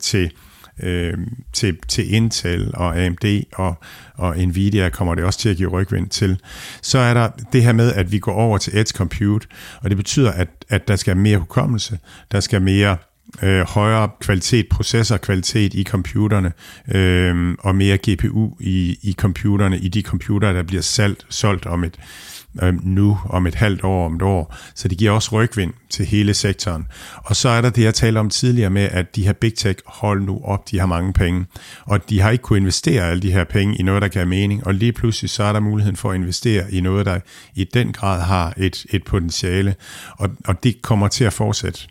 S5: til Intel og AMD og Nvidia kommer det også til at give rygvind til. Så er der det her med, at vi går over til edge compute, og det betyder, at der skal mere hukommelse, der skal mere højere kvalitet, processorkvalitet i computerne, og mere GPU i computerne, i de computere, der bliver solgt om et halvt år, om et år. Så det giver også rygvind til hele sektoren. Og så er der det, jeg talte om tidligere med, at de her big tech, hold nu op, de har mange penge. Og de har ikke kunnet investere alle de her penge i noget, der kan have mening. Og lige pludselig, så er der muligheden for at investere i noget, der i den grad har et potentiale. Og det kommer til at fortsætte.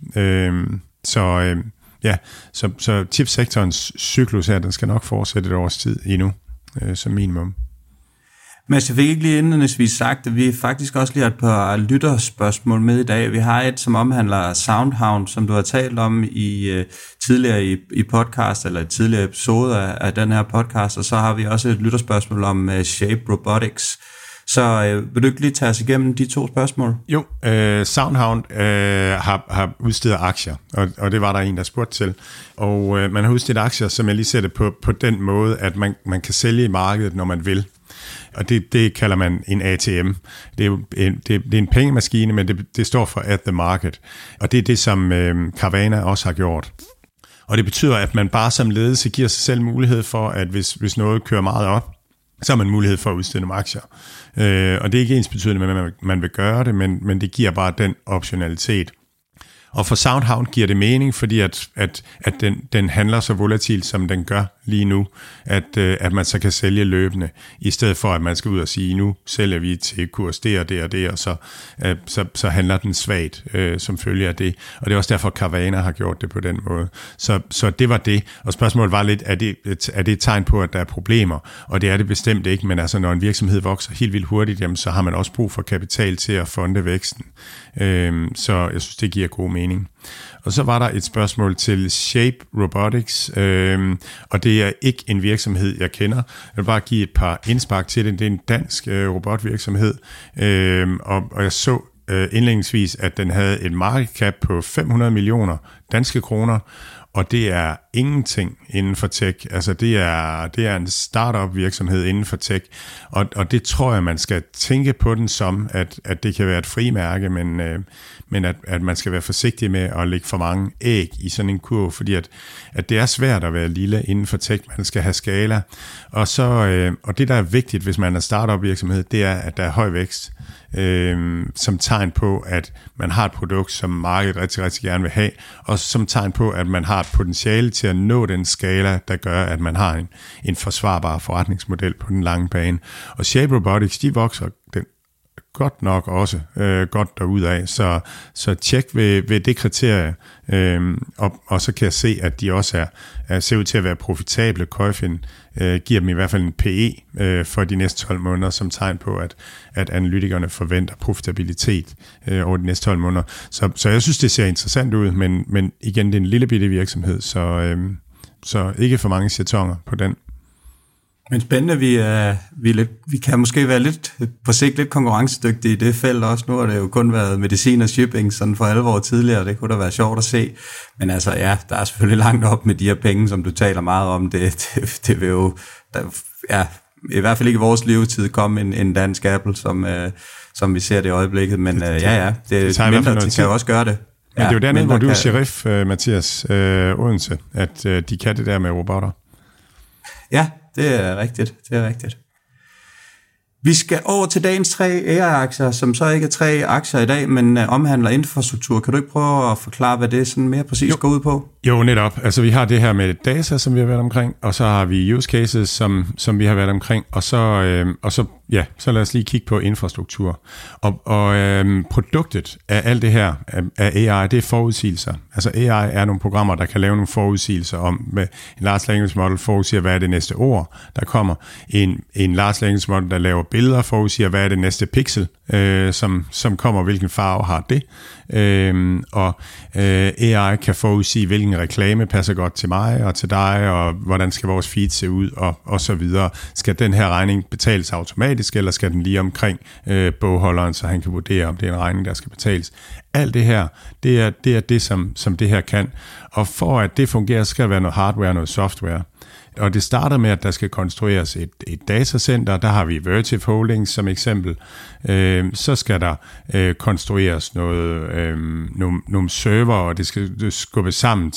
S5: Så chipsektorens cyklus her, den skal nok fortsætte et års tid endnu, som minimum.
S4: Mads, jeg fik ikke lige indledningsvis sagt, at vi faktisk også lige har et par lytterspørgsmål med i dag. Vi har et, som omhandler SoundHound, som du har talt om tidligere i podcast, eller i tidligere episode af den her podcast, og så har vi også et lytterspørgsmål om Shape Robotics. Så vil du ikke lige tage os igennem de 2 spørgsmål? Jo,
S5: SoundHound har udstedet aktier, og det var der en, der spurgte til. Og man har udstedet aktier, som jeg lige ser det på den måde, at man kan sælge i markedet, når man vil. Og det kalder man en ATM. Det er en pengemaskine, men det står for at the market. Og det er det, som Carvana også har gjort. Og det betyder, at man bare som ledelse giver sig selv mulighed for, at hvis noget kører meget op, så har man mulighed for at udstede nogle aktier. Og det er ikke ensbetydende med, at man vil gøre det, men det giver bare den optionalitet. Og for SoundHound giver det mening, fordi at den handler så volatilt, som den gør lige nu, at man så kan sælge løbende, i stedet for at man skal ud og sige, nu sælger vi til kurs det og det og det, og så handler den svagt som følge af det. Og det er også derfor, Carvana har gjort det på den måde. Så det var det. Og spørgsmålet var lidt, er det et tegn på, at der er problemer? Og det er det bestemt ikke, men altså når en virksomhed vokser helt vildt hurtigt, jamen, så har man også brug for kapital til at fonde væksten. Så jeg synes, det giver god mening. Og så var der et spørgsmål til Shape Robotics, og det er ikke en virksomhed, jeg kender. Jeg vil bare give et par indspark til det. Det er en dansk robotvirksomhed, og jeg så indledningsvis, at den havde et market cap på 500 millioner danske kroner, og det er ingenting inden for tech. Altså det er en startup virksomhed inden for tech, og det tror jeg, man skal tænke på den som, at det kan være et frimærke, men at man skal være forsigtig med at lægge for mange æg i sådan en kurv, fordi at det er svært at være lille inden for tech. Man skal have skala, og det, der er vigtigt, hvis man er startup virksomhed, det er, at der er høj vækst, som tegn på, at man har et produkt, som markedet rigtig, rigtig gerne vil have, og som tegn på, at man har et potentiale til at nå den skala, der gør, at man har en forsvarbar forretningsmodel på den lange bane. Og Shape Robotics, de vokser den godt nok også godt derudad, så tjek ved det kriterie, og så kan jeg se, at de også ser ud til at være profitable. Koifin giver dem i hvert fald en PE for de næste 12 måneder, som tegn på, at analytikerne forventer profitabilitet over de næste 12 måneder. Så jeg synes, det ser interessant ud, men igen, det er en lille bitte virksomhed, så ikke for mange jetoner på den.
S4: Men spændende, vi kan måske være lidt på sigt lidt konkurrencedygtige i det felt også. Nu har det jo kun været medicin og shipping sådan for alvor tidligere, det kunne da være sjovt at se. Men altså ja, der er selvfølgelig langt op med de her penge, som du taler meget om. Det vil jo, i hvert fald ikke i vores levetid komme en dansk Apple, som vi ser det i øjeblikket. Men det mindre kan jo også gøre det.
S5: Men det er jo dernede, hvor du er sheriff, Mathias Odense, at de kan det der med robotter.
S4: Ja, det er rigtigt. Vi skal over til dagens 3 AI-aktier, som så ikke er 3 aktier i dag, men omhandler infrastruktur. Kan du ikke prøve at forklare, hvad det sådan mere præcis går ud på?
S5: Jo, netop. Altså vi har det her med data, som vi har været omkring, og så har vi use cases, som vi har været omkring, og så lad os lige kigge på infrastruktur. Og produktet af alt det her, af AI, det er forudsigelser. Altså AI er nogle programmer, der kan lave nogle forudsigelser om, med en large language model forudsiger, hvad er det næste ord, der kommer. En large language model, der laver billeder, forudsiger, hvad er det næste pixel, som kommer, hvilken farve har det. Og AI kan forudsige, hvilken reklame passer godt til mig og til dig, og hvordan skal vores feed se ud, og så videre. Skal den her regning betales automatisk, eller skal den lige omkring bogholderen, så han kan vurdere, om det er en regning, der skal betales. Alt det her, det er det, som det her kan. Og for at det fungerer, skal der være noget hardware og noget software. Og det starter med, at der skal konstrueres et datacenter. Der har vi Vertiv Holdings som eksempel. Så skal der konstrueres nogle server, og det skal skubbes sammen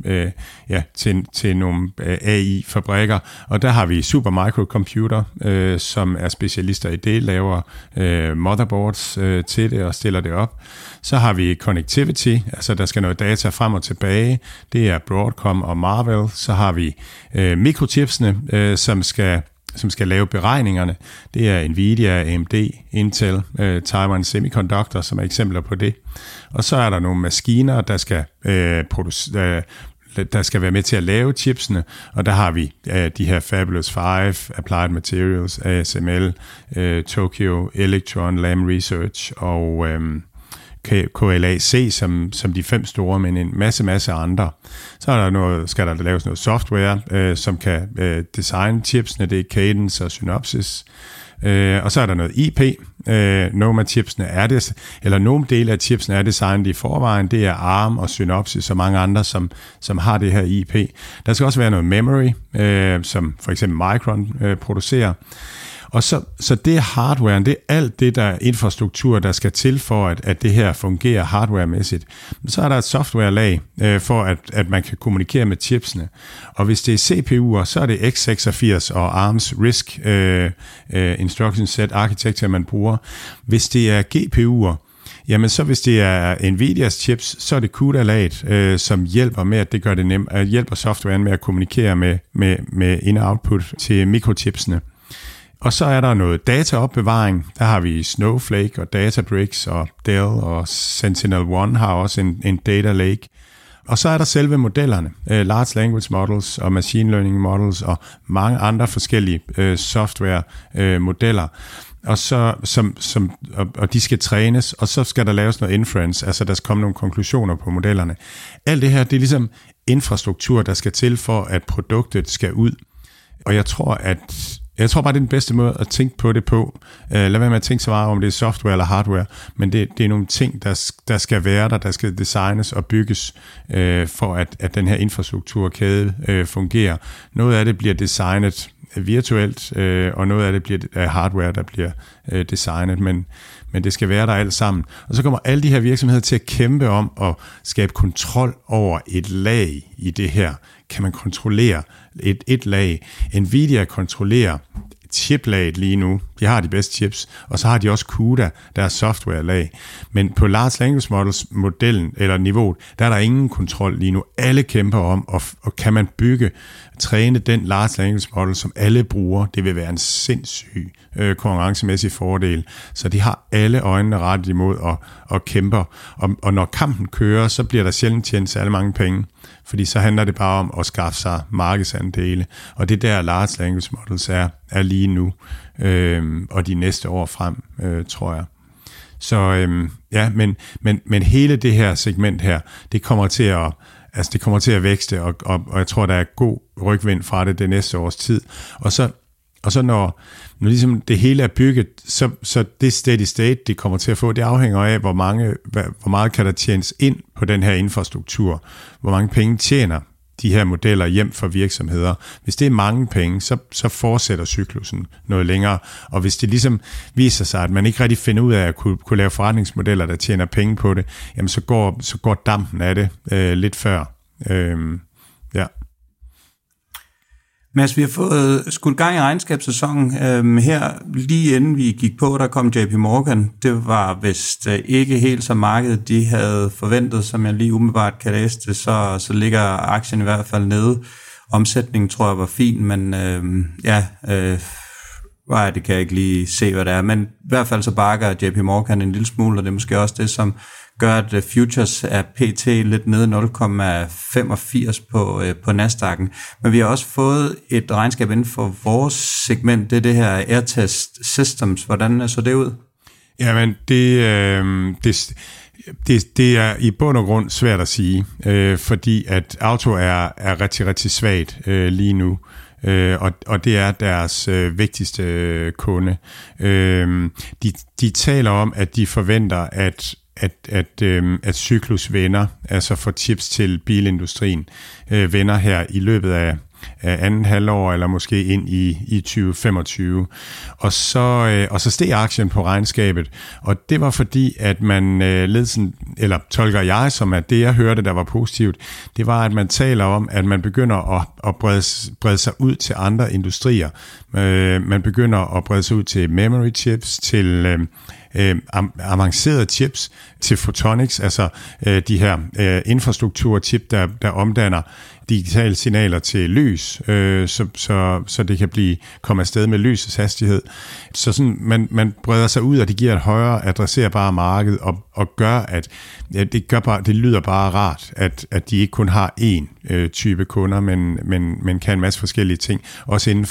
S5: til nogle AI-fabrikker. Og der har vi Supermicrocomputer, som er specialister i det, laver motherboards til det og stiller det op. Så har vi connectivity, altså der skal noget data frem og tilbage. Det er Broadcom og Marvell. Så har vi mikrochipsene, som skal lave beregningerne. Det er Nvidia, AMD, Intel, Taiwan Semiconductor, som er eksempler på det. Og så er der nogle maskiner, der skal være med til at lave chipsene, og der har vi de her Fabulous 5, Applied Materials, ASML, Tokyo Electron, Lam Research og KLAC som de 5 store, men en masse andre. Så er der skal der laves noget software, som kan designe chipsene, det er Cadence og Synopsys. Og så er der noget IP. Nogle af chipsene er det, eller nogle dele af chipsene er designet i forvejen. Det er ARM og Synopsys og mange andre, som har det her IP. Der skal også være noget memory, som for eksempel Micron producerer. Og så det er hardware, det er alt det, der er infrastruktur, der skal til for, at det her fungerer hardwaremæssigt. Så er der et software-lag for, at man kan kommunikere med chipsene. Og hvis det er CPU'er, så er det x86 og ARMS RISC instruction set arkitektur, man bruger. Hvis det er GPU'er, jamen så hvis det er Nvidias chips, så er det CUDA-laget, som hjælper med, at det gør det nemt, hjælper softwaren med at kommunikere med in- og output til mikrochipsene. Og så er der noget dataopbevaring. Der har vi Snowflake og Databricks og Dell og SentinelOne har også en data lake. Og så er der selve modellerne, large language models og machine learning models og mange andre forskellige software og og de skal trænes, og så skal der laves noget inference, altså der skal komme nogle konklusioner på modellerne. Alt det her, det er ligesom infrastruktur, der skal til for, at produktet skal ud. Og jeg tror bare, det er den bedste måde at tænke på det på. Lad være med at tænke så meget om det er software eller hardware, men det er nogle ting, der skal være der skal designes og bygges for, at den her infrastrukturkæde fungerer. Noget af det bliver designet virtuelt, og noget af det bliver hardware, der bliver designet, men det skal være der alt sammen. Og så kommer alle de her virksomheder til at kæmpe om at skabe kontrol over et lag i det her. Kan man kontrollere et lag? Nvidia kontrollerer chiplaget lige nu. De har de bedste chips, og så har de også CUDA, deres software-lag. Men på large language models modellen eller niveauet, der er der ingen kontrol lige nu. Alle kæmper om, og kan man træne den large language model, som alle bruger, det vil være en sindssyg konkurrencemæssig fordel. Så de har alle øjnene rettet imod og kæmper. Og når kampen kører, så bliver der sjældent tjent særlig mange penge, fordi så handler det bare om at skaffe sig markedsandele. Og det der large language models er lige nu, og de næste år frem, tror jeg. Så men hele det her segment her, det kommer til at vækste, og jeg tror, der er god rygvind fra det næste års tid. Og så når ligesom det hele er bygget, så det steady state, de kommer til at få, det afhænger af, hvor meget kan der tjenes ind på den her infrastruktur. Hvor mange penge tjener de her modeller hjem for virksomheder. Hvis det er mange penge, så fortsætter cyklusen noget længere. Og hvis det ligesom viser sig, at man ikke rigtig finder ud af at kunne lave forretningsmodeller, der tjener penge på det, jamen så går dampen af det lidt før. Ja.
S4: Mads, vi har fået skudt gang i regnskabssæsonen. Her lige inden vi gik på, der kom JP Morgan. Det var vist ikke helt som markedet de havde forventet, som jeg lige umiddelbart kan læse det, så ligger aktien i hvert fald nede. Omsætningen tror jeg var fin, men det kan jeg ikke lige se, hvad det er. Men i hvert fald så bakker JP Morgan en lille smule, og det er måske også det, som gør, at futures er pt. Lidt nede 0,85 på Nasdaq'en. Men vi har også fået et regnskab inden for vores segment, det her Airtest Systems. Hvordan så det ud?
S5: Jamen, det er i bund og grund svært at sige, fordi at auto er rigtig, rigtig svagt lige nu. Og det er deres vigtigste kunde. De taler om, at de forventer, at cyklus vender, altså for chips til bilindustrien, vender her i løbet af anden halvår, eller måske ind i 2025. Og så steg aktien på regnskabet, og det var fordi, at man ledelsen, eller tolker jeg som, at det jeg hørte, der var positivt, det var, at man taler om, at man begynder at brede sig ud til andre industrier. Man begynder at brede sig ud til memory chips, til avancerede chips, til photonics, altså de her infrastrukturchip, der omdanner digitale signaler til lys, så det kan komme afsted med lysets hastighed. Så sådan, man breder sig ud, og det giver et højere adresserbare marked, og gør, at det lyder bare rart, at de ikke kun har én type kunder, men kan en masse forskellige ting, også inden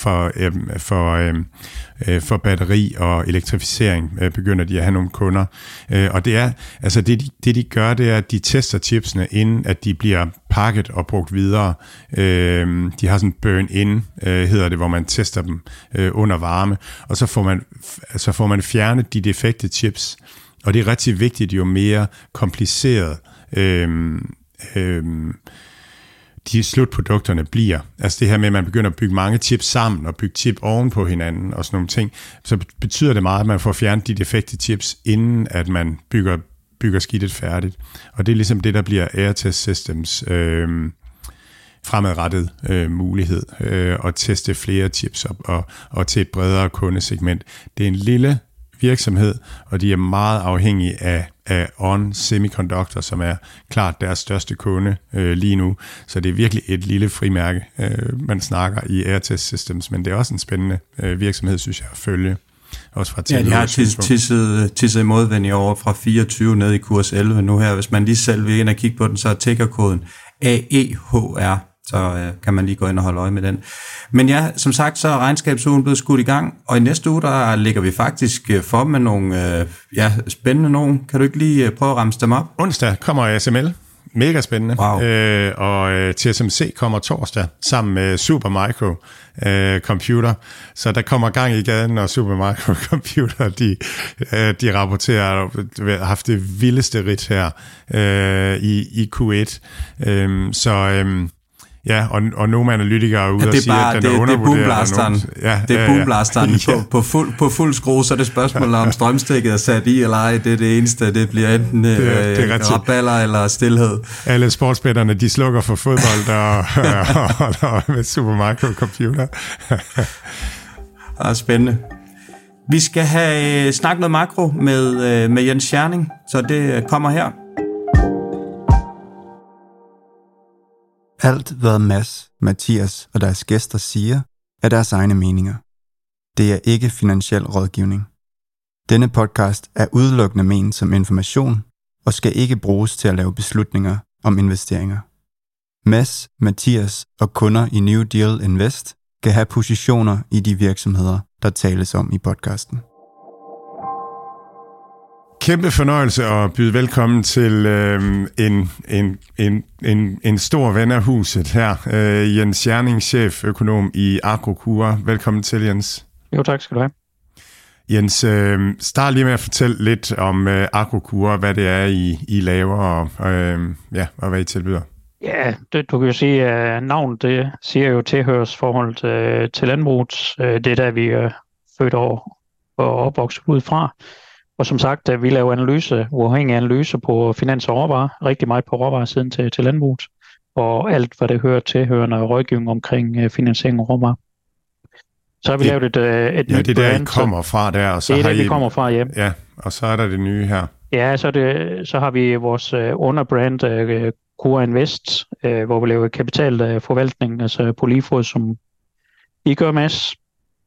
S5: for batteri og elektrificering begynder de at have nogle kunder. Og det er, altså det de gør, det er, at de tester chipsene, inden at de bliver pakket og brugt videre. De har sådan burn-in, hedder det, hvor man tester dem under varme, og så får man fjernet de defekte chips. Og det er rigtig vigtigt, jo mere kompliceret de slutprodukterne bliver. Altså det her med, at man begynder at bygge mange chips sammen og bygge chip oven på hinanden og sådan nogle ting, så betyder det meget, at man får fjernet de defekte chips, inden at man bygger skidtet færdigt. Og det er ligesom det, der bliver Aeratest Systems fremadrettet mulighed at teste flere chips op og til et bredere kundesegment. Det er en lille virksomhed, og de er meget afhængige af ON Semiconductor, som er klart deres største kunde lige nu. Så det er virkelig et lille frimærke, man snakker i Aeratest Systems, men det er også en spændende virksomhed, synes jeg, at følge. Også fra
S4: de har tisset i modvind i år fra 24 ned i kurs 11 nu her. Hvis man lige selv vil ind og kigge på den, så er tickerkoden AEHR, så kan man lige gå ind og holde øje med den. Men ja, som sagt, så er regnskabsugen blevet skudt i gang, og i næste uge, der ligger vi faktisk for med nogle spændende nogen. Kan du ikke lige prøve at ramse dem op?
S5: Onsdag kommer SML. Mega spændende.
S4: Wow.
S5: Og TSMC kommer torsdag sammen med Supermicro Computer. Så der kommer gang i gaden, når Supermicro Computer de rapporterer, at har haft det vildeste ridt her i Q1. Ja, og nogle analytikere er ude og siger, at den er undervurderet.
S4: Det er boomblasteren på fuld skrue, så er det spørgsmålet om strømstikket er sat i eller ej. Det er det eneste, det bliver enten raballer eller stilhed.
S5: Alle sportsbætterne, de slukker for fodbold og med Supermicro Computer.
S4: Spændende. Vi skal have snakket noget makro med Jens Scherning, så det kommer her.
S1: Alt, hvad Mads, Mathias og deres gæster siger, er deres egne meninger. Det er ikke finansiel rådgivning. Denne podcast er udelukkende ment som information og skal ikke bruges til at lave beslutninger om investeringer. Mads, Mathias og kunder i New Deal Invest kan have positioner i de virksomheder, der tales om i podcasten.
S5: Kæmpe fornøjelse at byde velkommen til en stor ven af huset her. Jens Scherning, cheføkonom i AgroCura. Velkommen til, Jens.
S6: Jo, tak skal du have.
S5: Jens, start lige med at fortælle lidt om AgroCura, hvad det er, I laver, og hvad I tilbyder.
S6: Ja, du kan jo sige, at navnet det siger jo tilhørsforhold til landbruget. Det er der, vi er født og opvokset ud fra. Og som sagt, vi laver analyse, uafhængig analyse på finans og råvarer, rigtig meget på råvaresiden til landbruget, og alt, hvad det hører til, hørende rådgivning omkring finansiering og råvarer. Så har vi lavet et nyt brand.
S5: Det der, I kommer fra der, og så
S6: det er
S5: har
S6: det,
S5: I...
S6: vi kommer fra, ja.
S5: Ja, og så er der det nye her.
S6: Ja, så har vi vores underbrand, Cura Invest, hvor vi laver kapitalforvaltning, altså på lige fod, som I gør, Mads.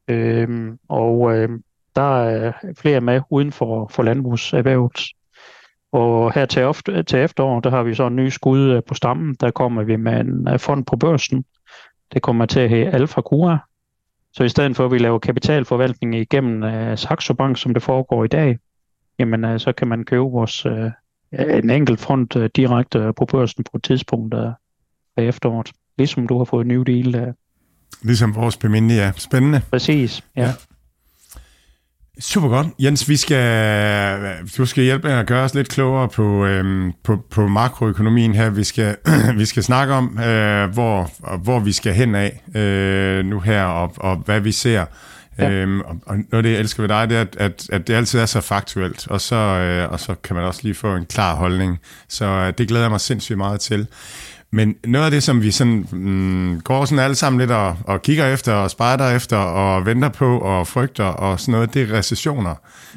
S6: Der er flere med uden for landbrugserhvervet. Og her til efterår, der har vi så en ny skud på stammen. Der kommer vi med en fond på børsen. Det kommer til at hedde Alpha Cura. Så i stedet for, at vi laver kapitalforvaltning igennem Saxo Bank, som det foregår i dag, jamen så kan man købe vores en enkelt fond direkte på børsen på et tidspunkt af efteråret. Ligesom du har fået en New Deal.
S5: Ligesom vores bemyndige, ja. Spændende.
S6: Præcis, ja.
S5: Super godt. Jens, du skal hjælpe med at gøre os lidt klogere på makroøkonomien her. Vi skal snakke om, hvor vi skal hen af nu her, og hvad vi ser. Ja. Og noget af det, jeg elsker ved dig, det er, at det altid er så faktuelt, og så kan man også lige få en klar holdning. Så det glæder jeg mig sindssygt meget til. Men noget af det, som vi sådan går sådan alle sammen lidt og kigger efter og spejder efter og venter på og frygter og sådan noget, det er recessioner.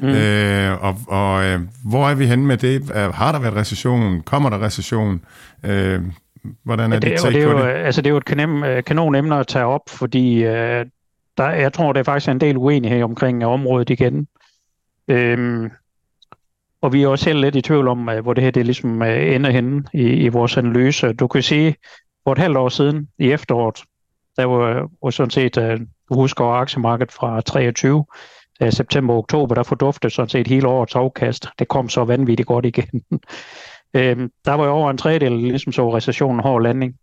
S5: Hvor er vi henne med det? Har der været recession? Kommer der recession? Hvordan er det take på det?
S6: Altså, det er jo et kanonemne at tage op, fordi jeg tror, der er faktisk en del uenighed omkring området igen. Og vi er også selv lidt i tvivl om, hvor det her det ligesom ender henne i vores analyse. Du kan sige, for et halvt år siden i efteråret, der var sådan set, du husker aktiemarkedet fra 23, september og oktober, der forduftede sådan set hele årets afkast. Det kom så vanvittigt godt igen. Der var jo over en tredjedel, ligesom så recessionen hård landing.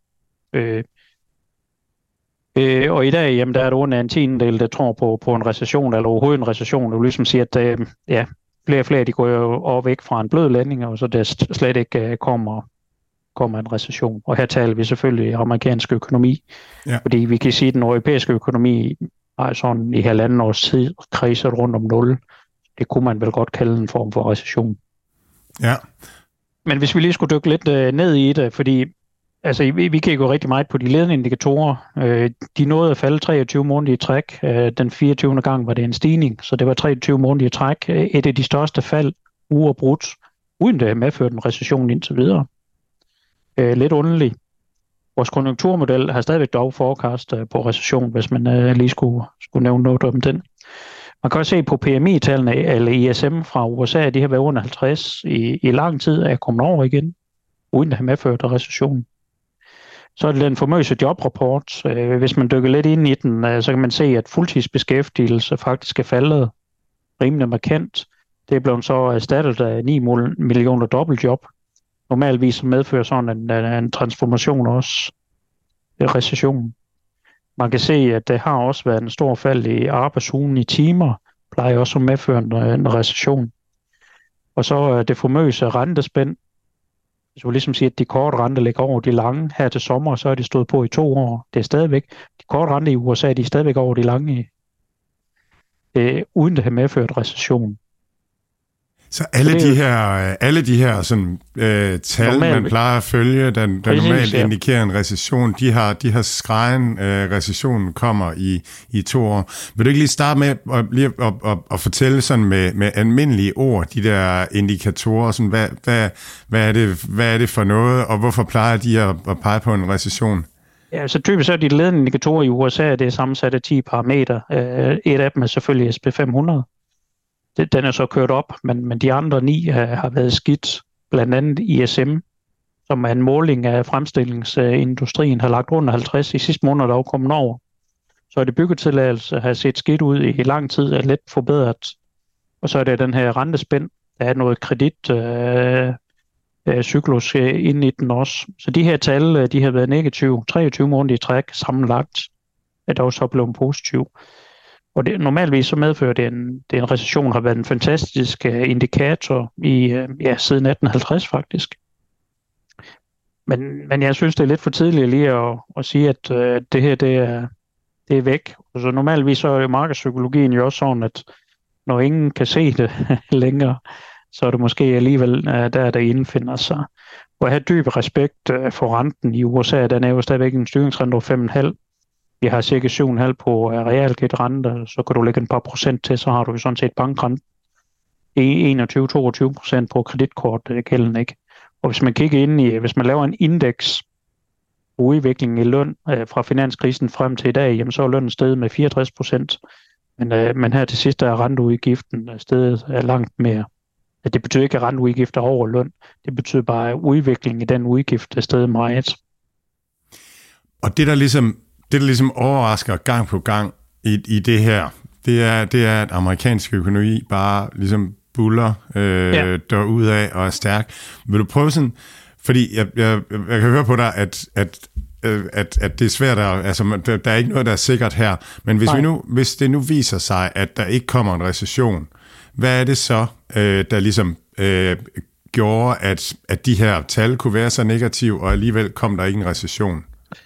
S6: Og i dag, jamen, der er det under en tiendedel, der tror på en recession, eller overhovedet en recession. Du ligesom siger, at flere de går jo over væk fra en blød landing, og så der slet ikke kommer kommer en recession. Og her taler vi selvfølgelig amerikansk økonomi, fordi vi kan sige, at den europæiske økonomi er sådan i 1,5 års tid kredset rundt om 0. Det kunne man vel godt kalde en form for recession.
S5: Ja.
S6: Men hvis vi lige skulle dykke lidt ned i det, fordi altså, vi kigger jo rigtig meget på de ledende indikatorer. De nåede at falde 23 måneder i træk. Den 24. gang var det en stigning, så det var 23 måneder i træk. Et af de største fald uafbrudt, uden det medførte en recession indtil videre. Lidt underligt. Vores konjunkturmodel har stadigvæk dog forecast på recession, hvis man lige skulle nævne noget om den. Man kan også se på PMI-tallene, eller ISM fra USA, de har været under 50 i lang tid, er kommet over igen, uden at have medført recession. Så er det den famøse jobrapport. Hvis man dykker lidt ind i den, så kan man se, at fuldtidsbeskæftigelse faktisk er faldet rimelig markant. Det er blevet så erstattet af 9 millioner dobbeltjob. Normalvis medfører sådan en transformation også recession. Man kan se, at det har også været en stor fald i arbejdsugen i timer, plejer også at medføre en recession. Og så det famøse rentespænd. Så vil ligesom sige, at de korte renter ligger over de lange. Her til sommer, så er de stået på i 2 år. Det er stadigvæk, de korte renter i USA, de er stadigvæk over de lange, uden det har medført recession.
S5: Så alle de her sådan, tal, man plejer at følge, der normalt indikerer en recession, de har skrejen, recessionen kommer i 2 år. Vil du ikke lige starte med at fortælle sådan med almindelige ord, de der indikatorer, sådan, hvad er det for noget, og hvorfor plejer de at pege på en recession?
S6: Ja, så typisk så er de ledende indikatorer i USA, det er sammensat af 10 parametre. Et af dem er selvfølgelig SP500. Den er så kørt op, men de andre 9 har været skidt. Blandt andet ISM, som er en måling af fremstillingsindustrien, har lagt under 50 i sidste måned, der er kommet over. Så er det byggetilladelse, har set skidt ud i lang tid, er let forbedret. Og så er det den her rentespænd, der er noget kreditcyklus inde i den også. Så de her tal, de har været negative. 23 måneder i træk sammenlagt, er dog så blevet positiv. Og normalvis så medfører det en recession, har været en fantastisk indikator i siden 1850 faktisk. Men jeg synes, det er lidt for tidligt lige at sige, at det her det er væk. Så normalvis så er markedspsykologien jo også sådan, at når ingen kan se det længere, så er det måske alligevel der indfinder sig. Og at have dyb respekt for renten i USA, den er jo stadigvæk en styringsrente over 5,5. Vi har cirka 7,5 på realkreditrente, så kan du lægge et par procent til, så har du jo sådan set bankrente. 21-22% på kreditkortgælden, ikke? Og hvis man kigger ind i, hvis man laver en indeks på udviklingen i løn fra finanskrisen frem til i dag, jamen så er lønnen steget med 64%. Men her til sidst er renteudgiften steget langt mere. Det betyder ikke, at renteudgifter over løn. Det betyder bare, at udviklingen i den udgift er steget meget.
S5: Og det der ligesom overrasker gang på gang i det her, det er, at amerikansk økonomi bare ligesom buller derudad og er stærk. Vil du prøve sådan, fordi jeg kan høre på dig, at det er svært, altså der er ikke noget, der er sikkert her, men hvis det nu viser sig, at der ikke kommer en recession, hvad er det så, der ligesom gjorde, at de her tal kunne være så negative, og alligevel kom der ikke en recession?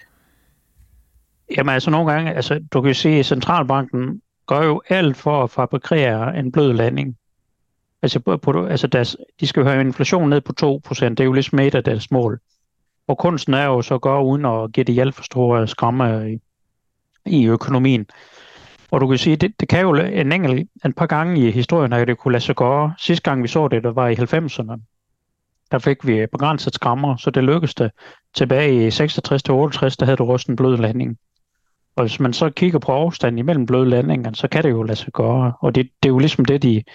S6: Jamen altså nogle gange, altså du kan se, at centralbanken gør jo alt for at fabrikere en blød landing. Altså de skal jo have inflation ned på 2%, det er jo ligesom et af deres mål. Og kunsten er jo så at gøre uden at give det alt for store skrammer i økonomien. Og du kan sige, det kan jo en par gange i historien, at det kunne lade sig gøre. Sidste gang vi så det, der var i 90'erne. Der fik vi begrænset skrammer, så det lykkedes det. Tilbage i 66-68, der havde du også en blød landing. Og hvis man så kigger på afstanden imellem bløde landinger, så kan det jo lade sig gøre. Og det er jo ligesom det,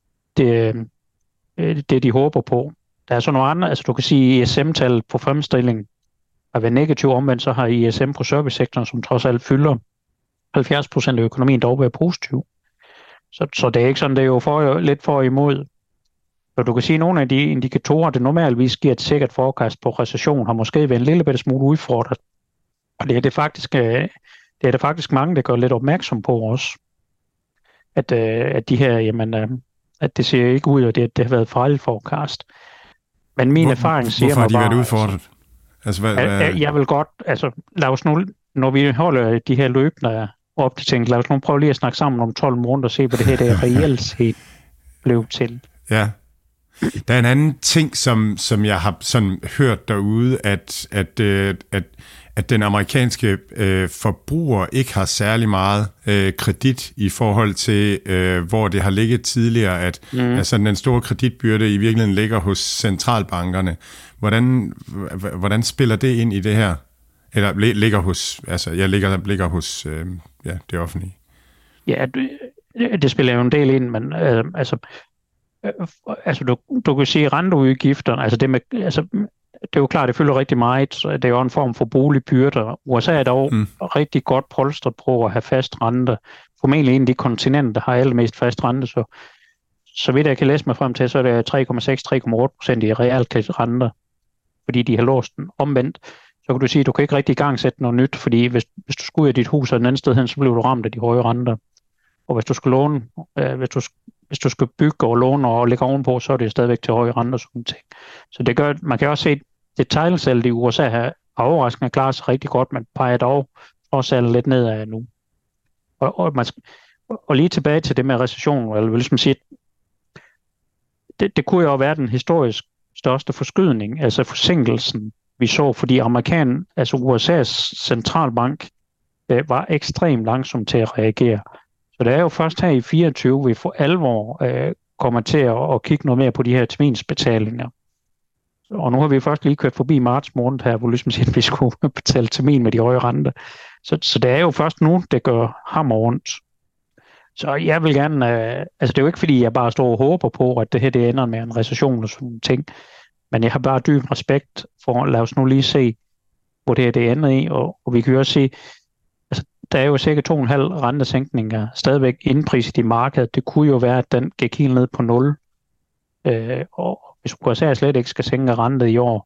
S6: de håber på. Der er så nogle andre, altså du kan sige, ISM-tal på fremstilling har været negativ, omvendt så har ISM på servicesektoren, som trods alt fylder 70% af økonomien, dog været positiv. Så det er ikke sådan, det er jo lidt for imod. Så du kan sige, at nogle af de indikatorer, der normalvis giver et sikkert forecast på recession, har måske været en lille bitte smule udfordret. Og det er det faktisk mange, der gør lidt opmærksom på også. At de her, jamen, at det ser ikke ud, og det har været fejlforecast. Men min erfaring siger
S5: hvorfor har de
S6: bare,
S5: været udfordret? Altså,
S6: Jeg vil godt, altså lad os nu, når vi holder de her løbende opdateringer, lad os nu prøve lige at snakke sammen om 12 måneder og se, hvad det her der reelt set blev til.
S5: Ja. Der er en anden ting, som jeg har sådan hørt derude, at den amerikanske forbruger ikke har særlig meget kredit i forhold til, hvor det har ligget tidligere, at altså, den store kreditbyrde i virkeligheden ligger hos centralbankerne. Hvordan spiller det ind i det her? Eller ligger hos, altså jeg ligger hos det offentlige? Ja,
S6: det spiller jo en del ind, men du kan sige renteudgifterne, altså det med, altså det er jo klart, det fylder rigtig meget. Det er jo en form for boligbyrder. USA er dog rigtig godt polstret på at have fast rente. Formentlig en af de kontinenter, der har allermest fast rente. Så vidt jeg kan læse mig frem til, så er det 3,6-3,8% i realkreditrenter, fordi de har låst den omvendt. Så kan du sige, at du kan ikke rigtig igangsætte noget nyt, fordi hvis du skulle ud af dit hus et andet sted hen, så bliver du ramt af de høje renter. Og hvis du skal låne, hvis du skal bygge og låne og lægge ovenpå, så er det stadigvæk til høje renter og sådan ting. Så det gør, man kan også se, at detailsalget i USA har overraskende klaret sig rigtig godt, men peger dog også lidt nedad nu. Og lige tilbage til det med recession, eller vil sige, det kunne jo være den historisk største forskydning, altså forsinkelsen, vi så, fordi altså USA's centralbank var ekstremt langsom til at reagere. Så det er jo først her i 24, vi for alvor kommer til at kigge noget mere på de her terminsbetalinger. Og nu har vi først lige kørt forbi marts måned her, hvor ligesom siger, at vi skulle betale termin med de høje renter. Så det er jo først nu, det gør hammerundt. Så jeg vil gerne, altså det er jo ikke fordi, jeg bare står og håber på, at det her det ender med en recession og sådan ting. Men jeg har bare dyb respekt for, lad os nu lige se, hvor det her det ender i. Og vi kan jo også se, altså der er jo cirka 2,5 rentesænkninger stadigvæk indpriset i markedet. Det kunne jo være, at den gik helt ned på 0. Og hvis USA slet ikke skal sænke rentet i år,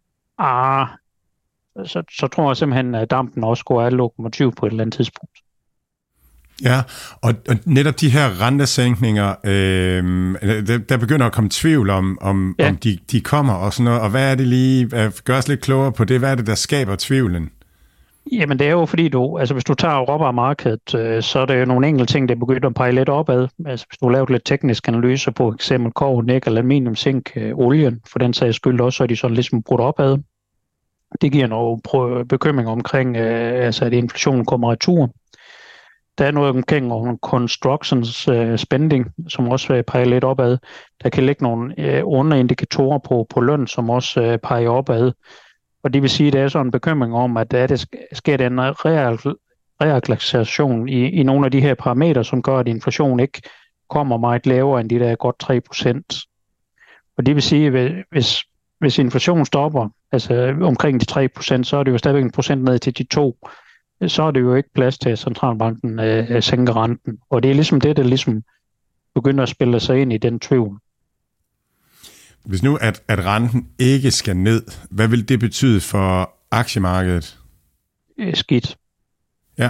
S6: så tror jeg simpelthen, at dampen også går af lokomotiv på et eller andet tidspunkt.
S5: Ja, og netop de her rentesænkninger, der begynder at komme tvivl om de kommer og sådan noget, og hvad er det lige, gør os lidt klogere på det, hvad er det, der skaber tvivlen?
S6: Jamen det er jo fordi hvis du tager råvaremarkedet, så er det jo nogle enkelte ting, der begynder at pege lidt opad. Altså hvis du laver lidt teknisk analyse på eksempel kobber, nikkel, aluminium, zink, olien, for den sags skyld også, så er de sådan ligesom brudt opad. Det giver noget bekymring omkring, at inflationen kommer retur. Der er noget omkring constructions spending, som også peger lidt opad. Der kan ligge nogle underindikatorer på løn, som også peger opad. Og det vil sige, at det er sådan en bekymring om, at der sker en reacceleration i nogle af de her parametre, som gør, at inflationen ikke kommer meget lavere end de der godt 3%. Og det vil sige, at hvis inflationen stopper altså omkring de 3%, så er det jo stadigvæk en procent ned til de 2%. Så er det jo ikke plads til, at centralbanken sænker renten. Og det er ligesom det, der ligesom begynder at spille sig ind i den tvivl.
S5: Hvis nu, at renten ikke skal ned, hvad vil det betyde for aktiemarkedet?
S6: Skidt.
S5: Ja.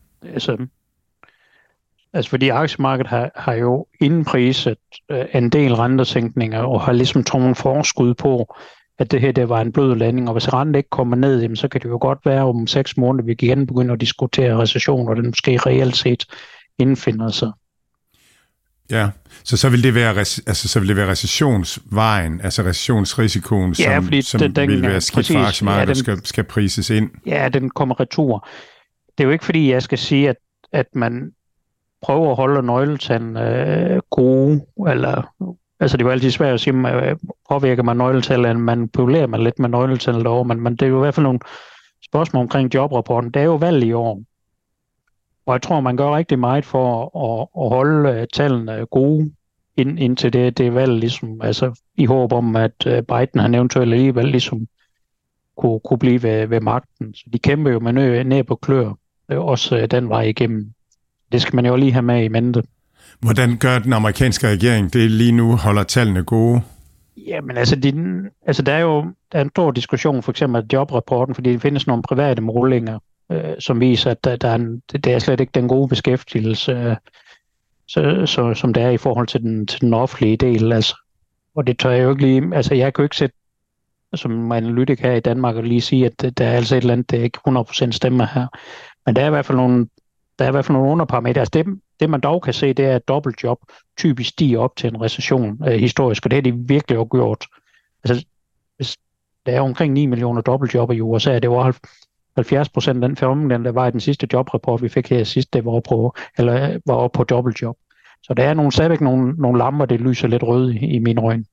S6: Altså fordi aktiemarkedet har jo indpriset en del rentesænkninger, og har ligesom taget forskud på, at det her det var en blød landing, og hvis renten ikke kommer ned, jamen, så kan det jo godt være om 6 måneder, vi igen begynder at diskutere recession, og den måske reelt set indfinder sig.
S5: Ja, så vil det være recessionsvejen, altså recessionsrisikoen, som vil være skidt for aktiemarkedet, skal prises ind. Ja, den kommer retur. Det er jo ikke fordi, jeg skal sige, at man prøver at holde nøgletal gode, eller altså det er jo altid svært at sige, påvirker man nøgletal, eller manipulerer man lidt med nøgletal derovre, men det er jo i hvert fald nogle spørgsmål omkring jobrapporten. Det er jo valg i år. Og jeg tror, man gør rigtig meget for at holde tallene gode indtil det valg, ligesom, altså i håb om, at Biden han eventuelt alligevel ligesom kunne blive ved magten. Så de kæmper jo med næb og klør, også den vej igennem. Det skal man jo lige have med i mente. Hvordan gør den amerikanske regering det lige nu, holder tallene gode?
S6: Jamen der er jo en stor diskussion for eksempel af jobrapporten, fordi der findes nogle private målinger, som viser, at det er slet ikke den gode beskæftigelse, som det er i forhold til den offentlige del. Altså. Og det tør jeg jo ikke lige... Altså jeg kan jo ikke sætte som analytik her i Danmark og lige sige, at der er altså et eller andet, det er ikke 100% stemmer her. Men der er i hvert fald nogle underparametre. Altså det man dog kan se, det er, at dobbeltjob typisk stiger op til en recession historisk, og det har de virkelig også gjort. Altså, der er omkring 9 millioner dobbeltjobber i USA, det var 70% af den fænomen, der var i den sidste jobrapport, vi fik her sidst, det var på dobbeltjob. Så der er stadigvæk nogle lamper, det lyser lidt røde i mine øjne.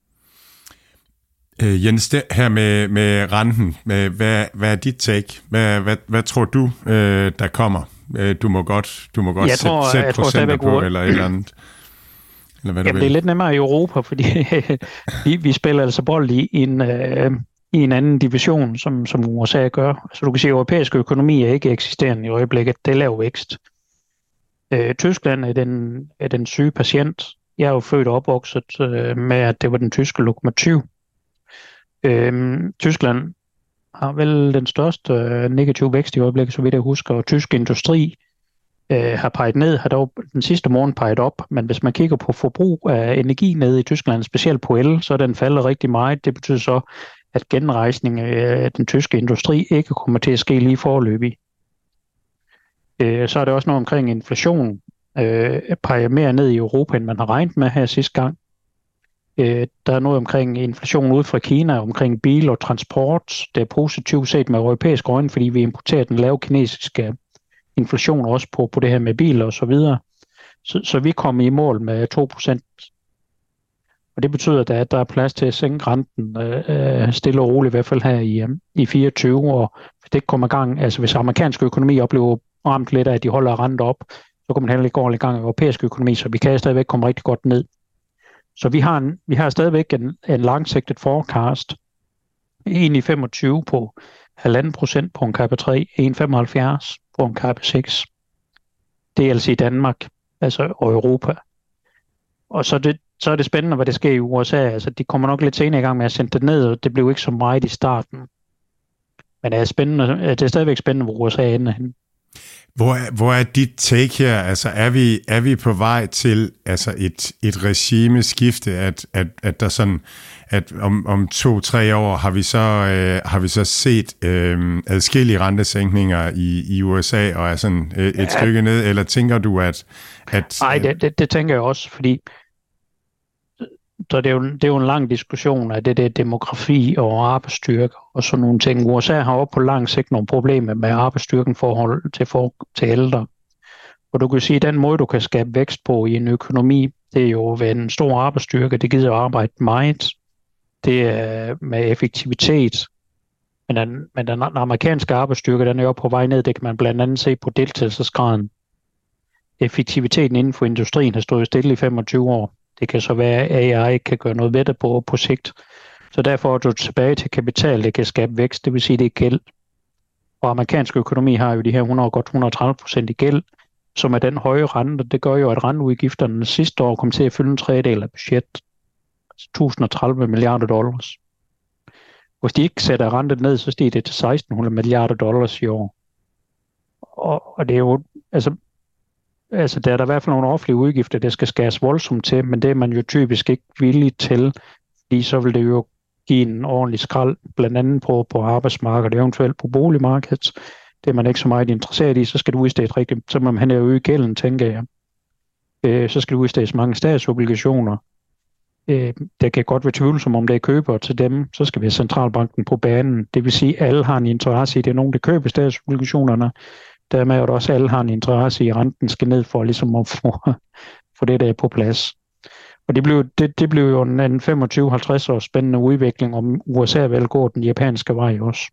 S5: Jens, det her med renten, hvad er dit take? Hvad tror du, der kommer? Du må godt sætte procenter på, eller et eller andet. Eller hvad
S6: det er lidt nemmere i Europa, fordi vi spiller altså bold i en anden division, som USA gør. Så du kan sige, at europæisk økonomi er ikke eksisterende i øjeblikket. Det er lav vækst. Tyskland er den syge patient. Jeg er jo født og opvokset med, at det var den tyske lokomotiv. Tyskland har vel den største negative vækst i øjeblikket, så vidt jeg husker, og tysk industri har peget ned, har dog den sidste morgen peget op, men hvis man kigger på forbrug af energi nede i Tyskland, specielt på el, så er den faldet rigtig meget. Det betyder så, at genrejsning af den tyske industri ikke kommer til at ske lige foreløbig. Så er det også noget omkring inflation, peger mere ned i Europa, end man har regnet med her sidste gang. Der er noget omkring inflation ud fra Kina, omkring bil og transport. Det er positivt set med europæiske øjne, fordi vi importerer den lave kinesiske inflation også på det her med biler og så videre. Så vi kommer i mål med 2%. Og det betyder, at der er plads til at sænke renten stille og roligt, i hvert fald her i 24 år. Hvis det ikke kommer i gang, altså hvis amerikansk økonomi oplever ramt lidt af, at de holder renten op, så kommer man heller ikke ordentligt i gang i europæisk økonomi, så vi kan stadigvæk komme rigtig godt ned. Så vi har stadigvæk en langsigtet forecast. 1,25 på 1,5% på en KP3, 1,75 på en KP6. Det er altså i Danmark, altså og Europa. Og så er det spændende, hvad der sker i USA. Altså, de kommer nok lidt senere i gang med at sende det ned, og det blev ikke så meget i starten. Men det er stadigvæk spændende, hvor USA ender hen.
S5: Hvor er dit take her? Altså, er vi på vej til altså et regimeskifte, at der sådan, at om 2-3 år har vi så set adskillige rentesænkninger i USA og er sådan et stykke ned, eller tænker du at
S6: nej, det tænker jeg også, fordi så det er jo en lang diskussion af det der demografi og arbejdsstyrke og sådan nogle ting. USA har også på lang sigt nogle problemer med arbejdsstyrken forhold til ældre. Og du kan sige, at den måde, du kan skabe vækst på i en økonomi, det er jo ved en stor arbejdsstyrke. Det gider at arbejde meget. Det er med effektivitet. Men den amerikanske arbejdsstyrke, den er jo på vej ned. Det kan man blandt andet se på deltagelsesgraden. Effektiviteten inden for industrien har stået stille i 25 år. Det kan så være, at AI kan gøre noget ved det på sigt. Så derfor er du tilbage til kapital, det kan skabe vækst, det vil sige, det er gæld. Og amerikansk økonomi har jo de her godt 130% i gæld, som er den høje rente. Det gør jo, at renteudgifterne sidste år kom til at fylde en tredjedel af budget. Altså 1030 milliarder dollars. Hvis de ikke sætter rentet ned, så stiger det til 1600 milliarder dollars i år. Og det er jo, altså der er der i hvert fald nogle offentlige udgifter, der skal skæres voldsomt til, men det er man jo typisk ikke villig til, fordi så vil det jo give en ordentlig skrald, blandt andet på arbejdsmarkedet, eventuelt på boligmarkedet. Det er man ikke så meget interesseret i, så skal du udstede rigtigt, så må man hen og øge gælden, tænker jeg. Så skal du udstede mange statsobligationer. Der kan godt være tvivlsomt, om det er køber til dem, så skal vi have centralbanken på banen. Det vil sige, at alle har en interesse i, det er nogen, der køber statsobligationerne. Dermed er det også, at alle har en interesse i, at renten skal ned for ligesom at få det der på plads. Og det blev jo en 25-50 års spændende udvikling, om USA vil gå den japanske vej også.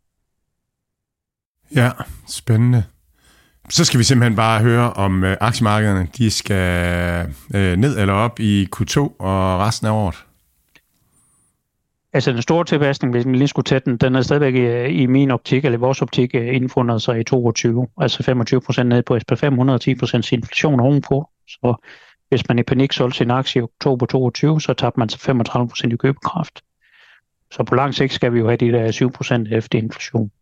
S5: Ja, spændende. Så skal vi simpelthen bare høre, om aktiemarkederne de skal ned eller op i Q2 og resten af året.
S6: Altså den store tilpasning, hvis man lige skulle tage den er stadigvæk i min optik, eller vores optik, indfundet sig i 22. Altså 25% ned på SP5, 110% inflation ovenpå. Så hvis man i panik solgte sin aktie i oktober 22, så tabte man sig 35% i købekraft. Så på lang sigt skal vi jo have de der 7% efter inflation.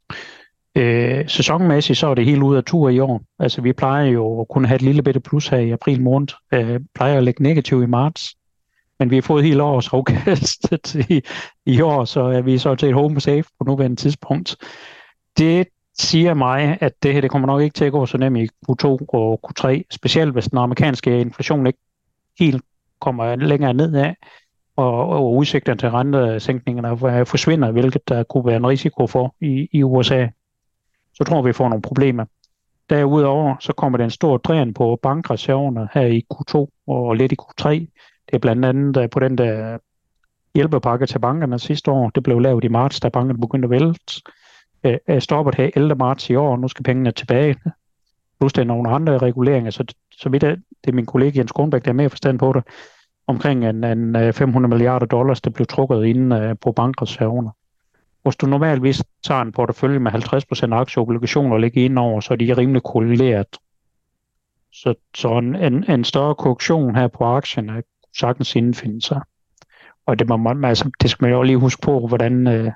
S6: Sæsonmæssigt så er det helt ude af tur i år. Altså vi plejer jo at kunne have et lille bitte plus her i april måned. Plejer at lægge negativ i marts. Men vi har fået hele årets afkast i år, så er vi så til et home safe på nuværende tidspunkt. Det siger mig, at det her det kommer nok ikke til at gå så nemt i Q2 og Q3, specielt hvis den amerikanske inflation ikke helt kommer længere nedad, og udsigterne til rentesænkningerne forsvinder, hvilket der kunne være en risiko for i USA. Så tror vi får nogle problemer. Derudover så kommer der en stor dræn på bankreserverne her i Q2 og lidt i Q3. Det er blandt andet på den der hjælpepakke til bankerne sidste år. Det blev lavet i marts, da bankerne begyndte at vælte. Stoppet her 11. marts i år, og nu skal pengene tilbage. Plus der er nogle andre reguleringer, så vidt det er min kollega Jens Kronbæk, der er mere forstand på det, omkring en $500 milliarder, der blev trukket ind på bankreserverne. Hvis du normalvis tager en portefølje med 50% aktieobligationer og lægger ind over, så er de rimelig korreleret. Så en større korrektion her på aktierne kunne sagtens indfinde sig. Og det skal man jo lige huske på, hvordan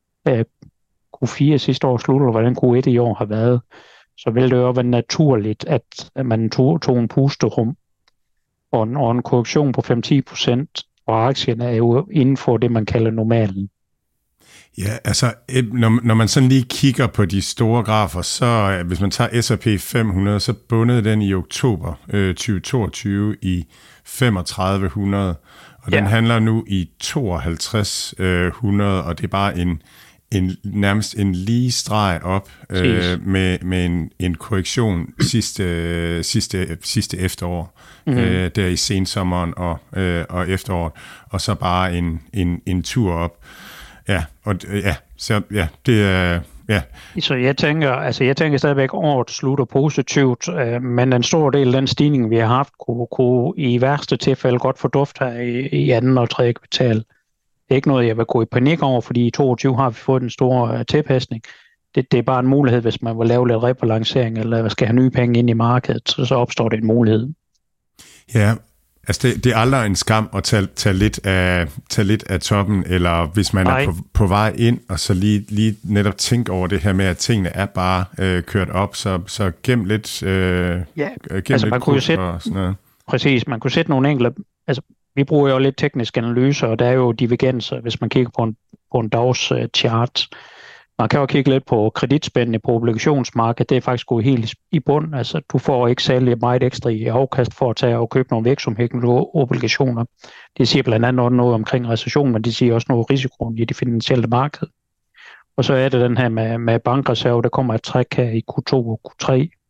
S6: Q4 sidste år slutter, og hvordan Q1 i år har været. Så vil det jo være naturligt, at man tog en pusterum. Og en korrektion på 5-10%, og aktierne er jo inden for det, man kalder normalen.
S5: Ja, altså, når man sådan lige kigger på de store grafer, så hvis man tager S&P 500, så bundede den i oktober 2022 i 3500, og den handler nu i 5200, og det er bare nærmest en lige streg op med en korrektion sidste efterår, der i sensommeren og efteråret, og så bare en tur op. Ja, og det er... Ja.
S6: Så jeg tænker stadigvæk, at året slutter positivt, men en stor del af den stigning, vi har haft, kunne i værste tilfælde godt fordufte her i anden og tredje kvartal. Det er ikke noget, jeg vil gå i panik over, fordi i 2022 har vi fået en stor tilpasning. Det er bare en mulighed, hvis man vil lave lidt rebalancering, eller skal have nye penge ind i markedet, så opstår det en mulighed.
S5: Ja, altså det er aldrig en skam at tage lidt af toppen, eller hvis man er på vej ind, og så lige netop tænke over det her med, at tingene er bare kørt op, så gem lidt
S6: man kunne jo sætte, og sådan noget. Præcis, man kunne sætte nogle enkelte, altså vi bruger jo lidt tekniske analyser, og der er jo divergenser, hvis man kigger på en dagschart. Man kan jo kigge lidt på kreditspændene på obligationsmarkedet. Det er faktisk gået helt i bund. Altså, du får ikke særlig meget ekstra i afkast for at tage og købe nogle virksomhedsobligationer. Det siger blandt andet noget omkring recession, men det siger også noget risikoen i det finansielle marked. Og så er det den her med bankreserve, der kommer et træk her i Q2 og Q3.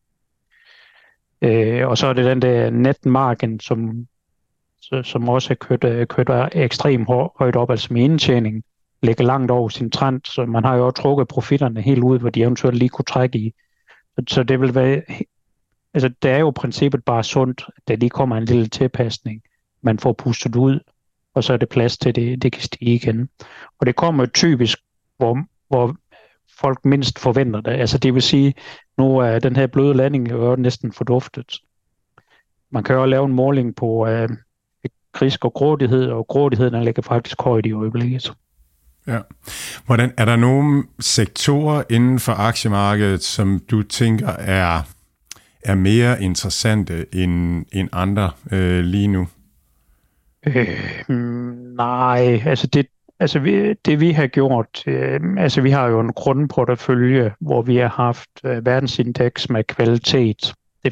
S6: Og så er det den der netmargin, som også er kørt ekstremt højt op, altså med indtjening, ligger langt over sin trend, så man har jo trukket profitterne helt ud, hvor de eventuelt lige kunne trække i. Så det vil være, altså det er jo i princippet bare sundt, at der lige kommer en lille tilpasning, man får pustet ud, og så er det plads til det kan stige igen. Og det kommer typisk, hvor folk mindst forventer det. Altså det vil sige, nu er den her bløde landing jo næsten forduftet. Man kan jo lave en måling på risk og grådighed, og grådigheden ligger faktisk højt i øjeblikket.
S5: Ja. Hvordan er der nogle sektorer inden for aktiemarkedet, som du tænker er mere interessante end andre lige nu?
S6: Nej, altså det vi har gjort, altså vi har jo en grundportefølje, hvor vi har haft verdensindeks med kvalitet. Det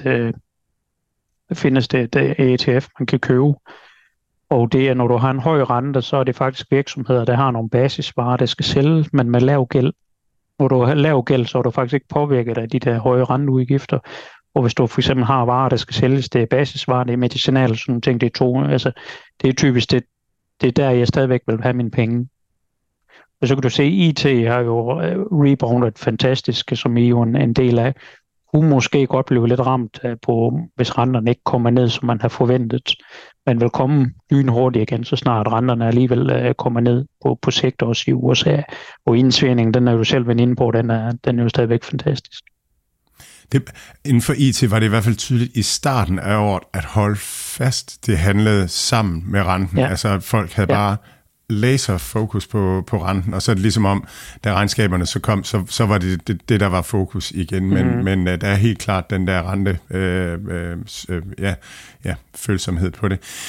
S6: findes det ETF, man kan købe. Og det er, når du har en høj rente, så er det faktisk virksomheder, der har nogle basisvarer, der skal sælges, men med lav gæld. Når du har lav gæld, så er du faktisk ikke påvirket af de der høje renteudgifter. Og hvis du for eksempel har varer, der skal sælges, det er basisvarer, det er medicinal, sådan nogle ting, det er to. Altså, det er typisk, det er der, jeg stadigvæk vil have mine penge. Og så kan du se, IT har jo reboundet fantastisk, som I jo en del af. Kunne måske godt blive lidt ramt på, hvis renterne ikke kommer ned, som man har forventet. Man vil komme lynhurtigt igen, så snart renterne alligevel kommer ned på sigt også i USA. Og indsvindingen, den er jo selv vendt inde på, den er jo stadigvæk fantastisk.
S5: Inden for IT var det i hvert fald tydeligt i starten af året, at holde fast, det handlede sammen med renten. Ja. Altså at folk havde bare laserfokus på renten, og så er det ligesom om, da regnskaberne så kom, så var det der var fokus igen, men der er helt klart den der rente følsomhed på det.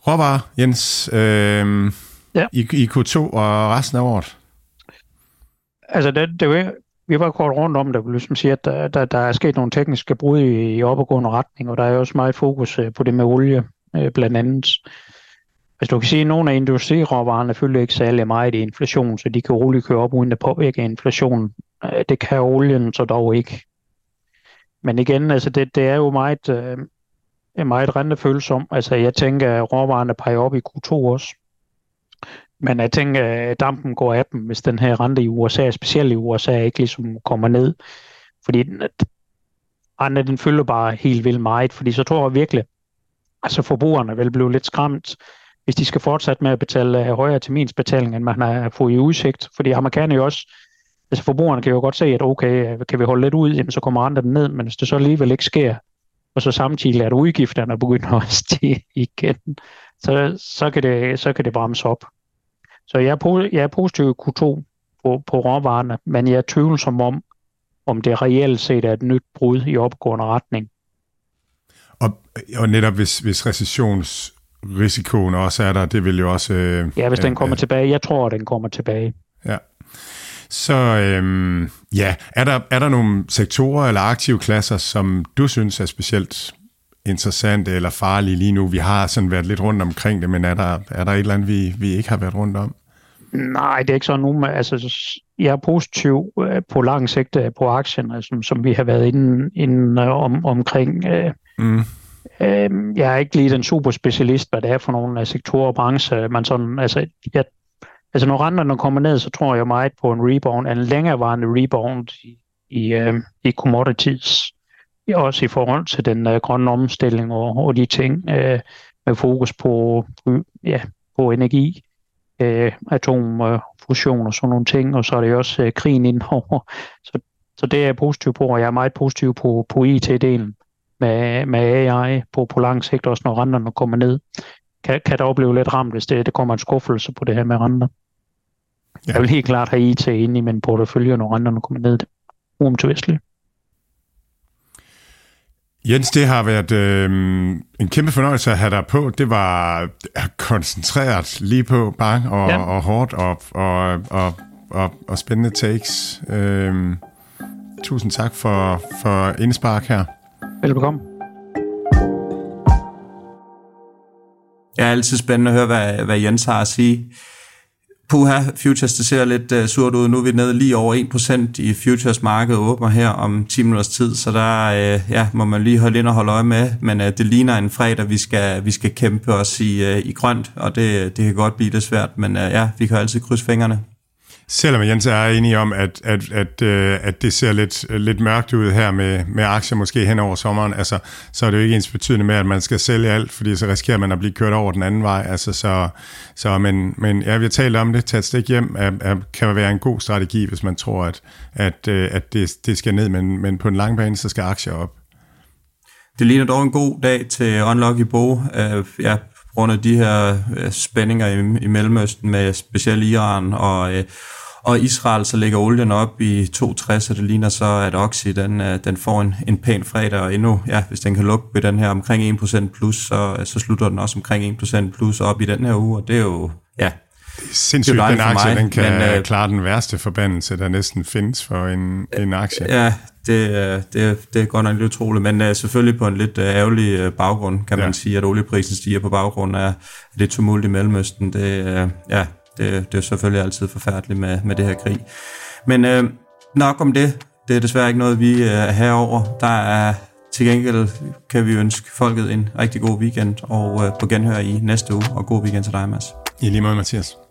S5: Råvarer, Jens, i Q2 og resten af året?
S6: Altså, vi var kort rundt om det, vil ligesom sige, at der er sket nogle tekniske brud i opadgående retning, og der er også meget fokus på det med olie, blandt andet. Hvis du kan sige, at nogle af industriråvarerne følger ikke særlig meget i inflation, så de kan roligt køre op uden at påvirke inflationen. Det kan olien så dog ikke. Men igen, altså det er jo meget rentefølsom. Altså jeg tænker, at råvarerne peger op i Q2 også. Men jeg tænker, at dampen går af dem, hvis den her rente i USA, specielt i USA, ikke ligesom kommer ned. Fordi renten, den følger bare helt vildt meget. Fordi så tror jeg virkelig, altså forbrugerne vil blive lidt skræmt, hvis de skal fortsætte med at betale højere terminsbetaling, end man har fået i udsigt. Fordi amerikanerne jo også, altså forbrugerne kan jo godt se, at okay, kan vi holde lidt ud, jamen så kommer renten ned, men hvis det så alligevel ikke sker, og så samtidig er udgifterne begynder at stige igen, så kan det bremse op. Så jeg er positiv i Q2 på råvarerne, men jeg er tvivlsom om det reelt set er et nyt brud i opgående retning.
S5: Og netop hvis recessionsrisikoen også er der, det vil jo også...
S6: hvis den kommer tilbage. Jeg tror, den kommer tilbage.
S5: Ja. Så er der nogle sektorer eller aktive klasser, som du synes er specielt interessante eller farlige lige nu? Vi har sådan været lidt rundt omkring det, men er der et eller andet, vi ikke har været rundt om?
S6: Nej, det er ikke sådan nu. Altså, jeg er positiv på lang sigt på aktierne, som vi har været inde omkring. Jeg er ikke lige den superspecialist, hvad det er for nogle sektorer og brancher. Man sådan, altså når renterne kommer ned, så tror jeg meget på en rebound, en længerevarende rebound i commodities. Også i forhold til den grønne omstilling og de ting med fokus på energi, atomfusion og sådan nogle ting, og så er det også krigen indover. Så det er jeg positiv på, og jeg er meget positiv på IT-delen med AI på lang sigt, også når renterne kommer ned. Kan der opleve lidt ramt, hvis det kommer en skuffelse på det her med renter. Ja. Jeg vil helt klart have IT inde i min portefølje, når renterne kommer ned. Uomtvisteligt.
S5: Jens, det har været en kæmpe fornøjelse at have dig på. Det var koncentreret lige på bang og hårdt og spændende takes. Tusind tak for indspark her.
S6: Velbekomme.
S4: Det er altid spændende at høre, hvad Jens har at sige. Puha, futures, det ser lidt surt ud. Nu er vi nede lige over 1% i futures-markedet åbner her om 10 minutters tid, så der må man lige holde ind og holde øje med, men det ligner en fredag, vi skal kæmpe os i grønt, og det kan godt blive lidt svært, men vi kan altid krydse fingrene.
S5: Selvom Jens er enig om, at det ser lidt mørkt ud her med aktier måske hen over sommeren, altså, så er det jo ikke ens betydende med, at man skal sælge alt, fordi så risikerer man at blive kørt over den anden vej. Altså, men vi har talt om det, tage et stik hjem, kan være en god strategi, hvis man tror, at det skal ned, men på en lang bane, så skal aktier op.
S4: Det ligner dog en god dag til Unlock i Bo. På grund af de her spændinger i Mellemøsten med specielt Iran og Israel, så ligger olien op i 260, og det ligner så, at Oxy den får en pæn fredag, og endnu, hvis den kan lukke ved den her omkring 1% plus, så slutter den også omkring 1% plus op i den her uge, og det er jo,
S5: det er sindssygt, den aktie, den kan klare den værste forbandelse, der næsten findes for en aktie.
S4: Ja, det er godt nok lidt utroligt, men selvfølgelig på en lidt ærgerlig baggrund, kan man sige, at olieprisen stiger på baggrund af det tumult i Mellemøsten. Det er selvfølgelig altid forfærdeligt med det her krig. Men nok om det. Det er desværre ikke noget, vi er herover. Der er til gengæld, kan vi ønske folket en rigtig god weekend, og på genhør i næste uge, og god weekend til dig, Mads.
S5: I lige måde, Mathias.